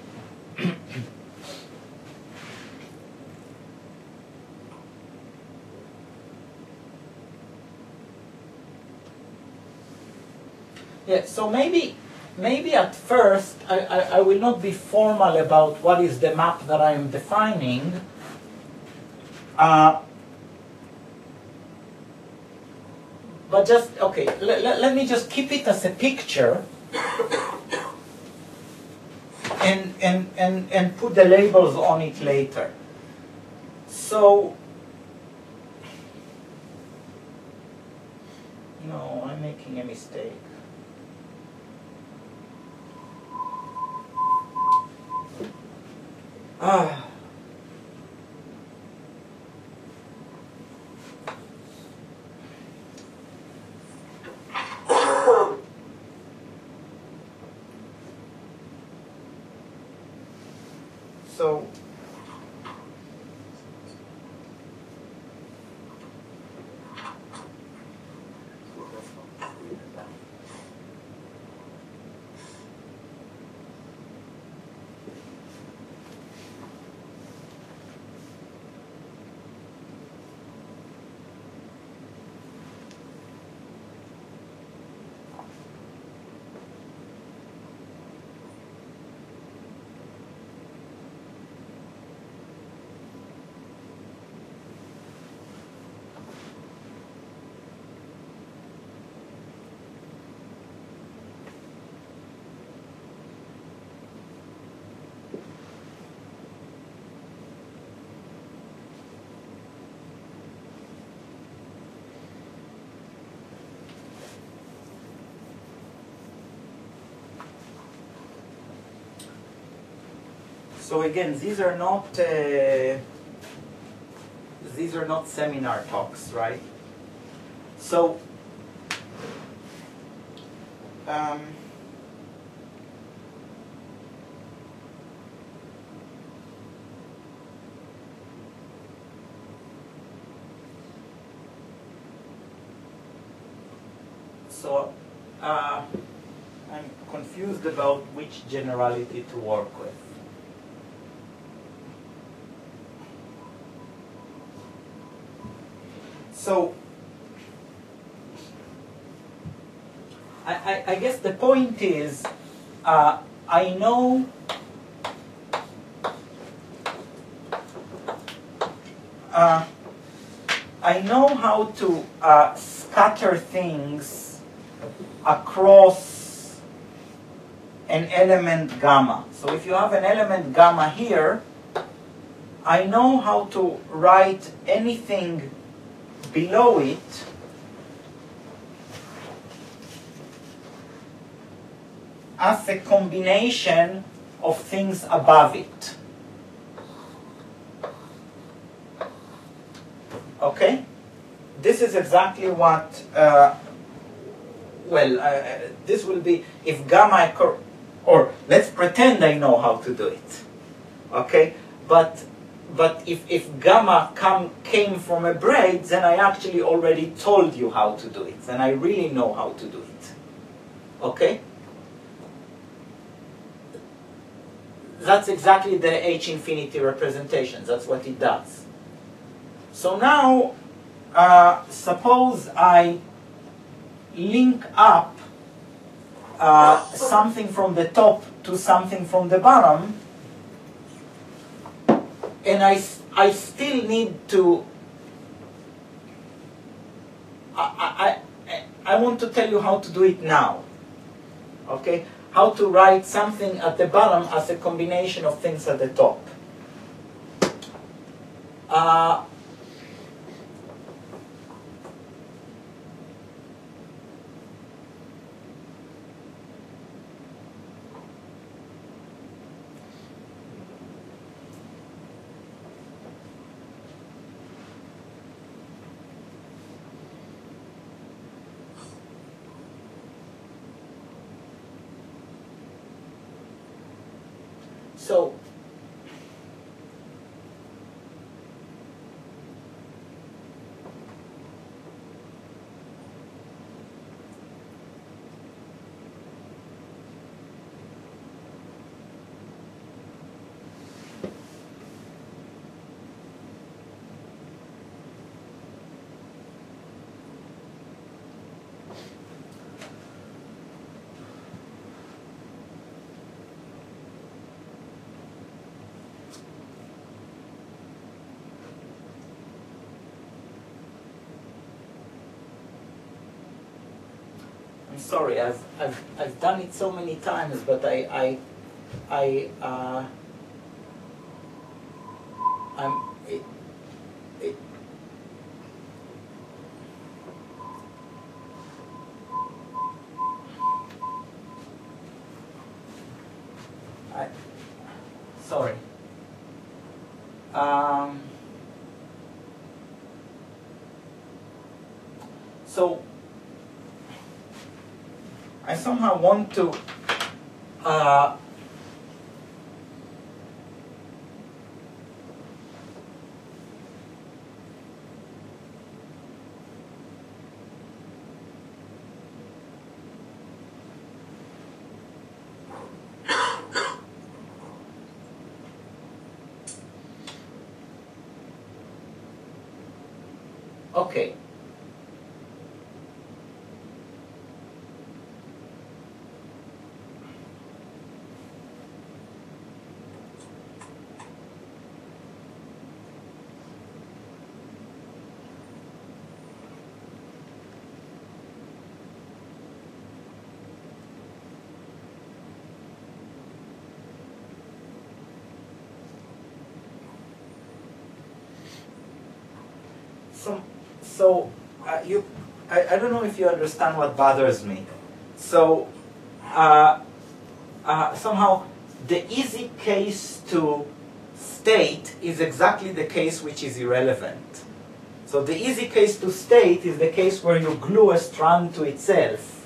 yeah, so maybe, maybe at first I, I, I will not be formal about what is the map that I am defining. Uh, But just, okay, let, let, let me just keep it as a picture and, and, and, and put the labels on it later. So, no, I'm making a mistake. Ah. so So again, these are not uh, these are not seminar talks, right? So um, so uh, I'm confused about which generality to work with. So, I, I, I guess the point is, uh, I know uh, I know how to uh, scatter things across an element gamma. So if you have an element gamma here, I know how to write anything below it as a combination of things above it. Okay? This is exactly what, uh, well, uh, this will be, if gamma occur, or let's pretend I know how to do it. Okay? But But if, if gamma come, came from a braid, then I actually already told you how to do it. Then I really know how to do it. Okay? That's exactly the H infinity representation. That's what it does. So now, uh, suppose I link up uh, something from the top to something from the bottom, and I, I still need to, I, I, I want to tell you how to do it now, okay? How to write something at the bottom as a combination of things at the top. Uh, So, I'm sorry, I've, I've, I've done it so many times, but I, I, I, uh, I'm, it, it, I, sorry. Um, so, I somehow want to uh, Okay. So, so uh, you, I, I don't know if you understand what bothers me. So, uh, uh, somehow, the easy case to state is exactly the case which is irrelevant. So the easy case to state is the case where you glue a strand to itself.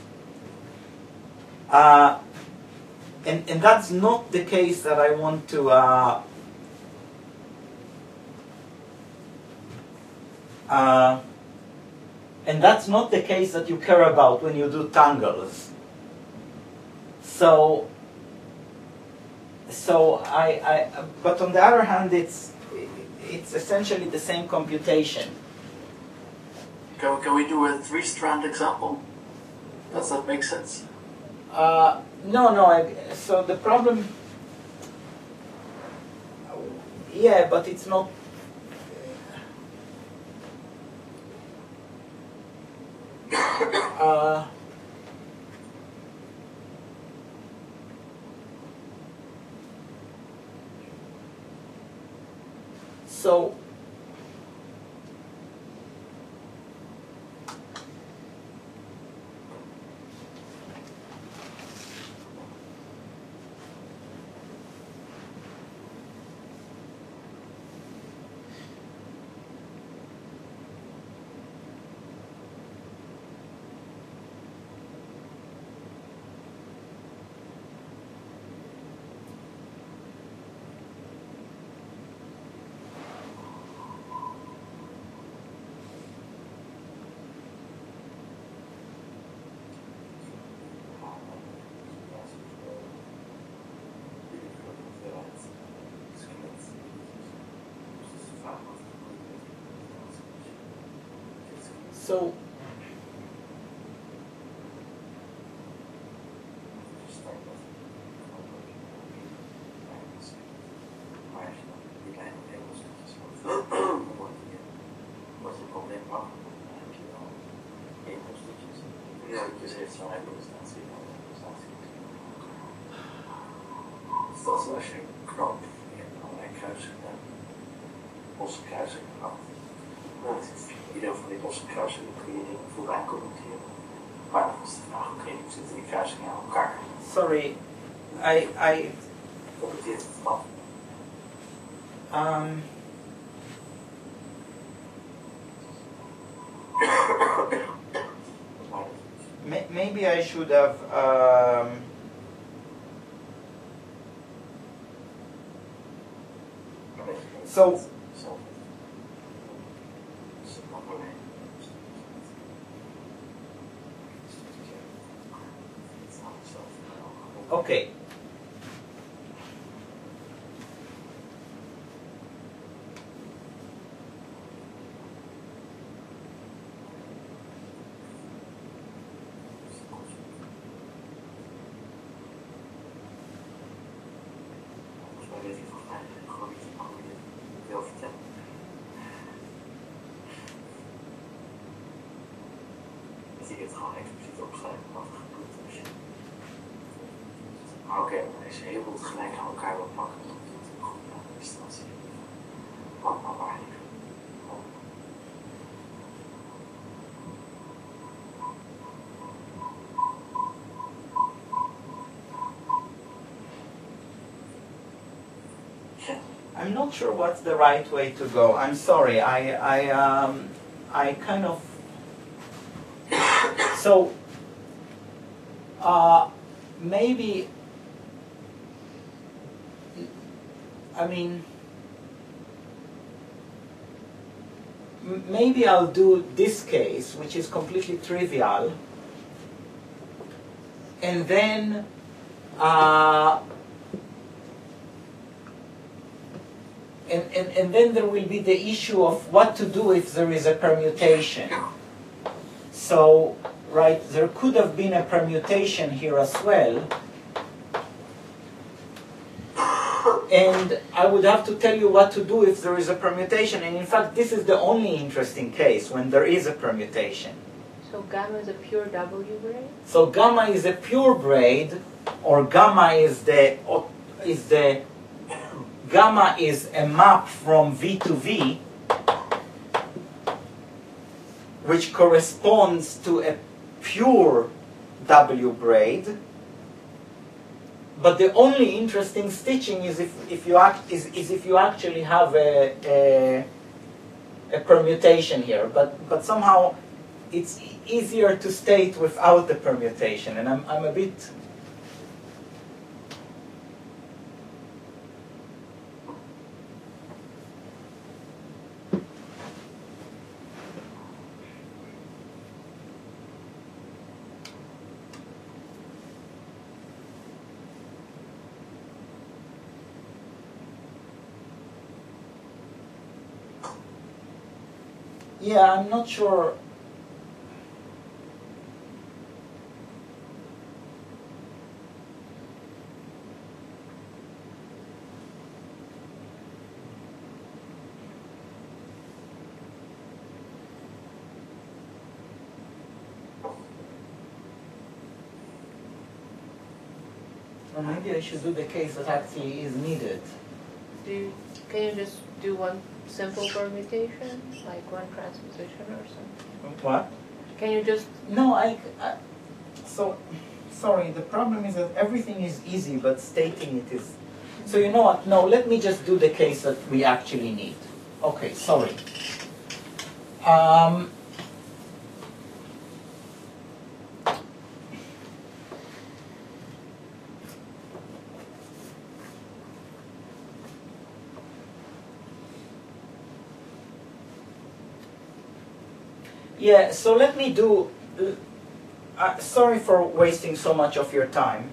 Uh, and, and that's not the case that I want to uh, Uh, and that's not the case that you care about when you do tangles. So, so I, I, but on the other hand, it's, it's essentially the same computation. Can, can we do a three-strand example? Does that make sense? Uh, no, no, I, so the problem, yeah, but it's not, uh, so, so, Dat is als je een knop in allerlei kruisingen hebt, losse kruisingen had. Ieder van die losse kruisingen kun je dingen voorbij commenteren. Maar dan is de vraag, oké, hoe zitten die kruisingen aan elkaar? sorry, I, I, Commenteert het af. um, may- maybe I should have, um, So- okay. Dat je het gewoon expliciet opschrijft wat er gebeurt als je. Maar oké, okay, als je heel goed gelijk aan elkaar wil pakken, dan doet het goed aan de distantie. Pak maar maar even. I'm not sure what's the right way to go. I'm sorry. I, I, um, I kind of. So, uh, maybe. I mean, m- maybe I'll do this case, which is completely trivial, and then. Uh, and, and, and then there will be the issue of what to do if there is a permutation. So, right, there could have been a permutation here as well. And I would have to tell you what to do if there is a permutation. And in fact, this is the only interesting case when there is a permutation. So gamma is a pure W braid? So gamma is a pure braid, or gamma is the, is the, gamma is a map from V to V, which corresponds to a pure W braid. But the only interesting stitching is if, if you act, is, is if you actually have a, a, a permutation here. But but somehow it's easier to state without the permutation, and I'm I'm a bit. Yeah, I'm not sure. Or maybe I should do the case that actually is needed. Do you, can you just do one simple permutation, like one transposition or something? What? Can you just... No, I, I. So, sorry, the problem is that everything is easy, but stating it is. So, you know what? No, let me just do the case that we actually need. Okay, sorry. Um, Yeah, so let me do, uh, sorry for wasting so much of your time.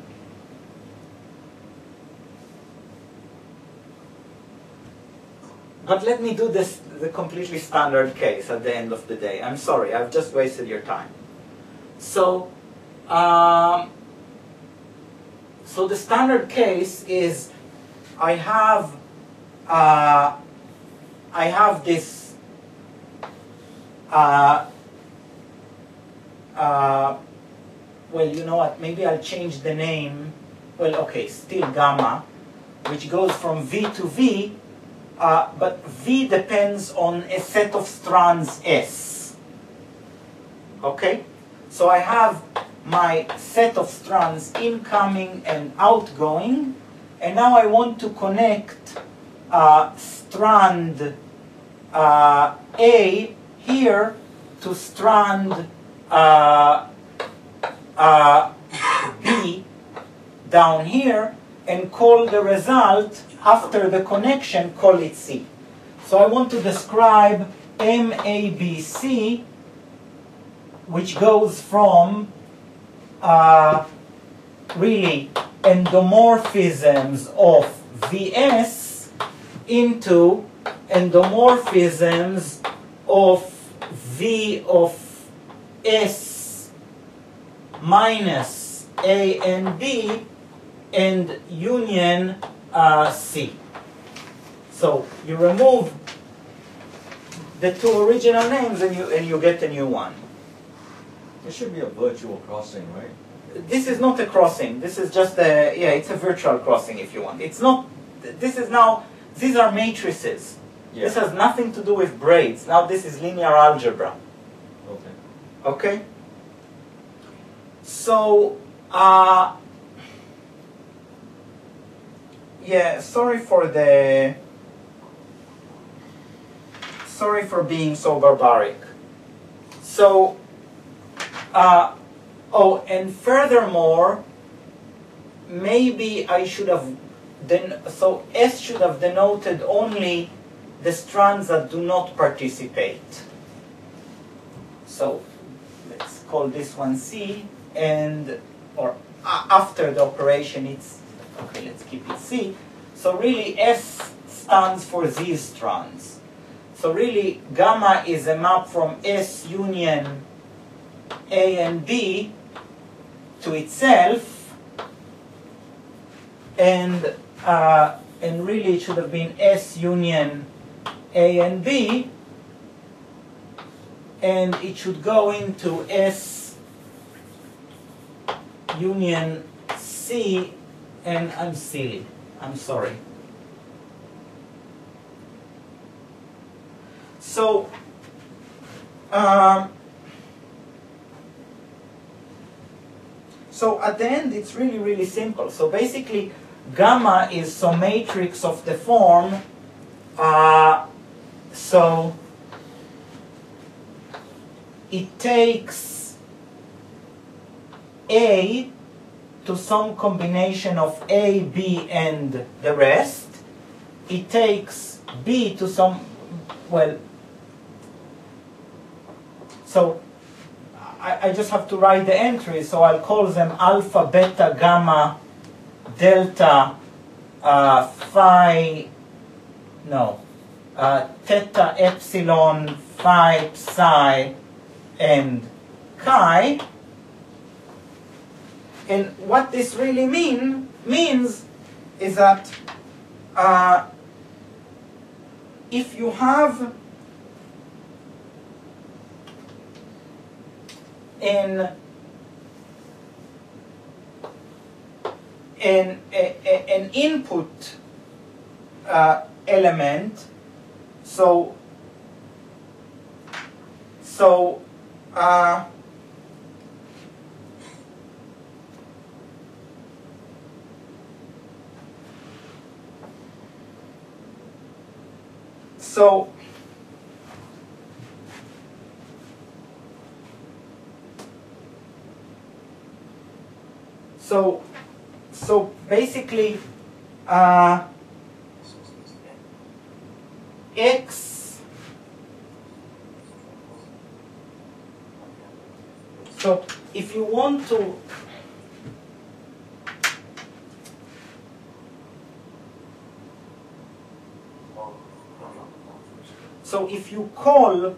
But let me do this, the completely standard case at the end of the day. I'm sorry, I've just wasted your time. So, um, so the standard case is I have, uh, I have this, uh, Uh, well, you know what, maybe I'll change the name. Well, okay, still gamma, which goes from V to V, uh, but V depends on a set of strands S. Okay? So I have my set of strands incoming and outgoing, and now I want to connect uh, strand uh, A here to strand Uh, uh, B down here, and call the result after the connection, call it C. So I want to describe M A B C, which goes from uh, really endomorphisms of V S into endomorphisms of V of S minus A and B and union uh, C. So you remove the two original names and you and you get a new one. There should be a virtual crossing, right? This is not a crossing. This is just a, yeah, it's a virtual crossing if you want. It's not, this is now, these are matrices. Yeah. This has nothing to do with braids. Now this is linear algebra. Okay. Okay? So, uh, yeah, sorry for the, sorry for being so barbaric. So, uh, oh, and furthermore, maybe I should have, then, so S should have denoted only the strands that do not participate. So let's call this one C, and, or uh, after the operation it's, okay, let's keep it C. So really S stands for these strands. So really, gamma is a map from S union A and B to itself, and uh, and really it should have been S union A and B, and it should go into S union C, and I'm silly, I'm sorry. So, um, so at the end it's really, really simple. So basically, gamma is some matrix of the form, uh, so it takes A to some combination of A, B, and the rest. It takes B to some, well, so I, I just have to write the entries, so I'll call them alpha, beta, gamma, delta, uh, phi, no, uh, theta, epsilon, phi, psi, and chi. And what this really mean, means is that uh, if you have an, an, a, a, an input uh, element, so so uh, so So, so basically, uh, X, so if you want to, so if you call,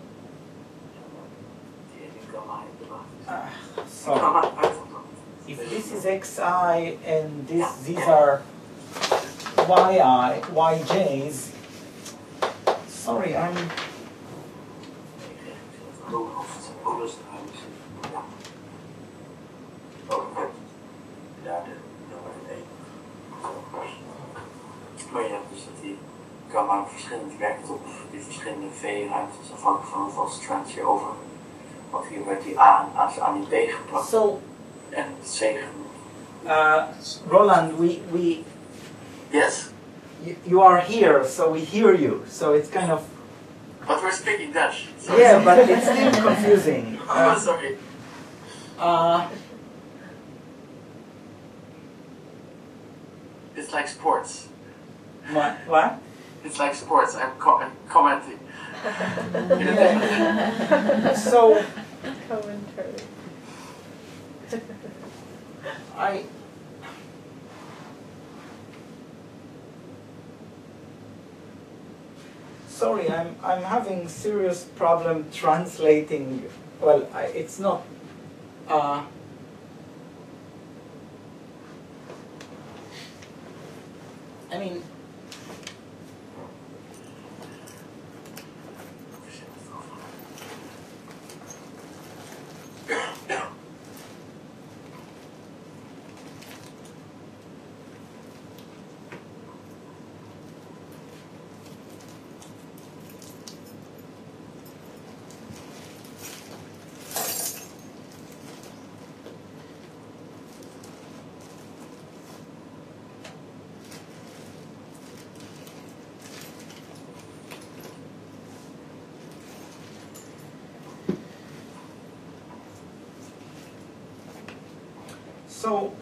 uh, sorry. If this is xi and this, these are yi, yj's, sorry, I'm... Maar je hebt dus dat die gamma verschillend werkt op die verschillende v-ruimtes afhankelijk van hoeveel strands je over. Want hier werd die A aan die B geplakt. So, En C. uh, Roland, we, we... Yes. You, you are here, so we hear you. So it's kind of... But we're speaking Dutch. So yeah, but it's still confusing. Oh, Uh, sorry. uh, It's like sports. what? What? It's like sports. I'm com commenting. So, Commentary. I... Sorry, I'm, I'm having serious problem translating. Well, I, it's not... Uh, I mean... So,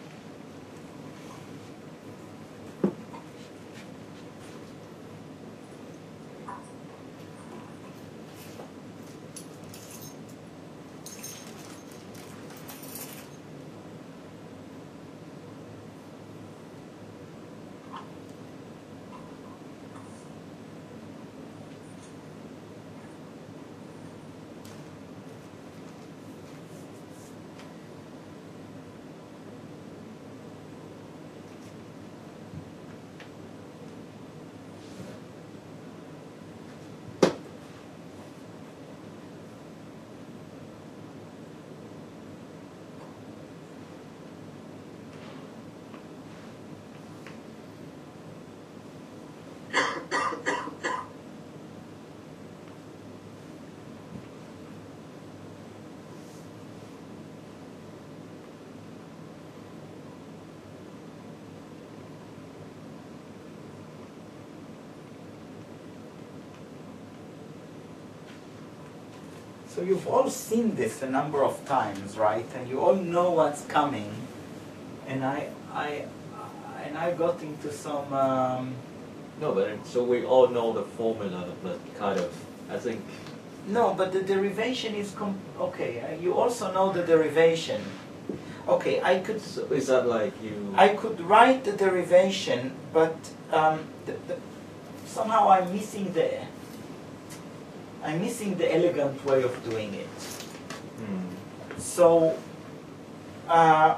So you've all seen this a number of times, right? And you all know what's coming. And I, I, and I got into some. Um, No, but it- so we all know the formula, but kind of, I think. no, but the derivation is com- okay. Uh, you also know the derivation. Okay, I could. So is that like you? I could write the derivation, but um, the, the, somehow I'm missing the. I'm missing the elegant way of doing it. Hmm. So, uh,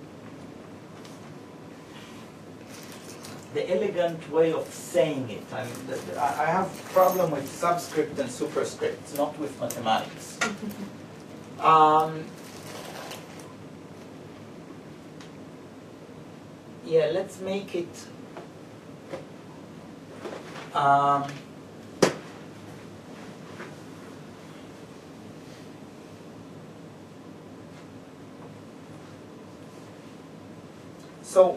the elegant way of saying it. I mean, the, the, I I have problem with subscript and superscript, not with mathematics. um, yeah, let's make it. Um, So,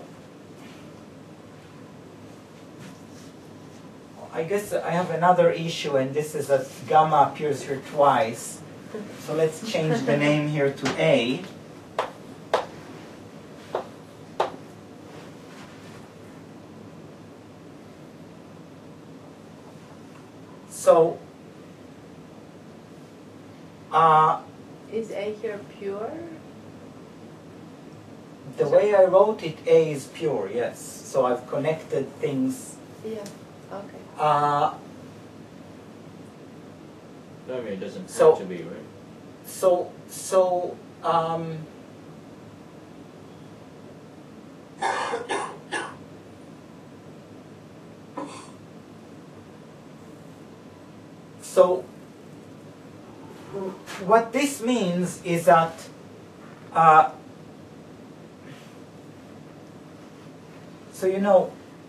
I guess I have another issue, and this is that gamma appears here twice. So let's change the name here to A. So, uh, Is A here pure? the way I wrote it, A is pure, yes. So I've connected things. Yeah. Okay. Uh, No, I mean, it doesn't So- have to be, right? so, so, um, so, what this means is that uh, so you know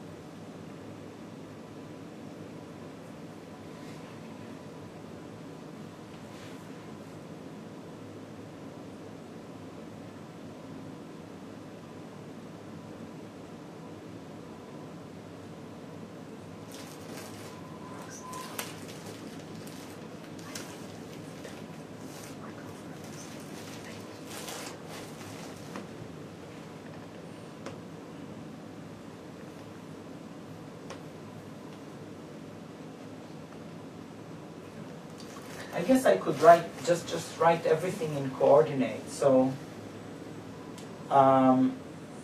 I guess I could write just just write everything in coordinates. So um,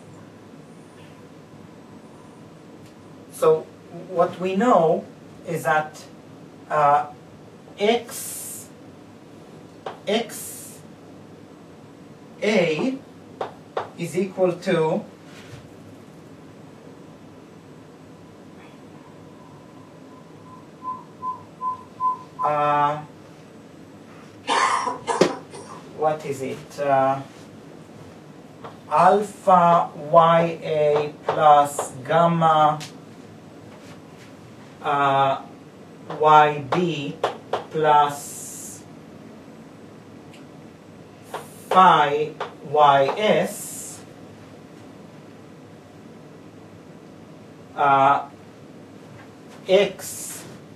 so what we know is that uh, x x a is equal to uh, what is it? Uh, alpha ya plus gamma uh, yb plus phi ys uh, x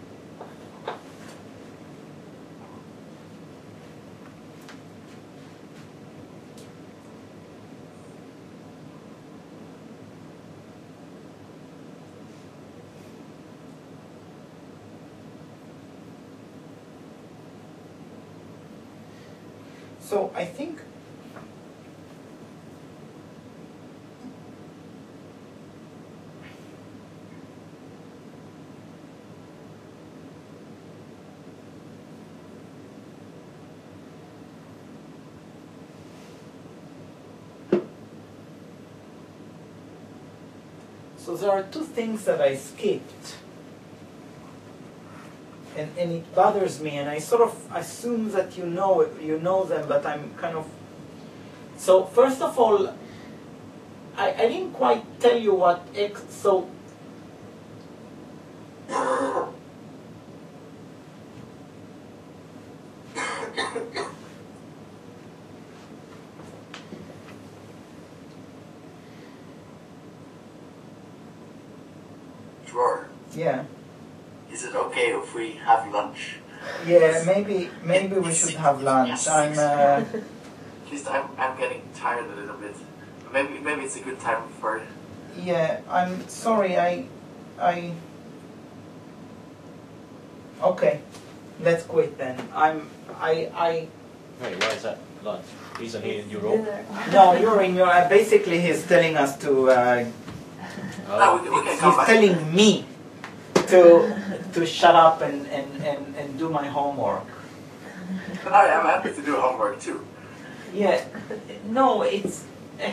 So I think so there are two things that I skipped. And, and it bothers me, and I sort of assume that you know it, you know them, but I'm kind of. So first of all, I, I didn't quite tell you what x. So Drawer. yeah, Is it okay if we have lunch? Yeah, maybe maybe we should have lunch. I'm. Uh, At least I'm, I'm getting tired a little bit. Maybe maybe it's a good time for. yeah, I'm sorry. I, I. Okay, let's quit then. I'm. I. I. Wait, why is that lunch? Isn't he in Europe? Dinner. No, you're in your. Uh, basically, he's telling us to. Uh, No, we, can- we can he's come back. telling me to to shut up and, and, and, and do my homework. But I am happy to do homework too. Yeah, no, it's. eh,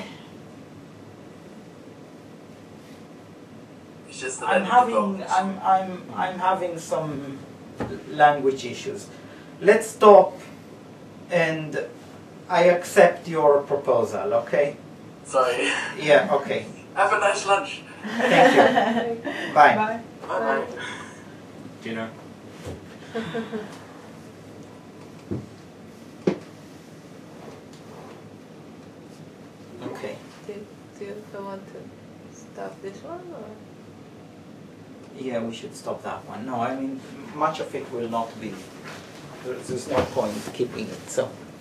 It's just that I I'm need to having focus. I'm I'm I'm having some language issues. Let's stop, and I accept your proposal. Okay? Sorry. Yeah. Okay. Have a nice lunch. Thank you. Bye. Bye. Bye bye. Dinner. Okay. Do, do you want to stop this one or? Yeah, we should stop that one. No, I mean, much of it will not be. There's no point keeping it. So.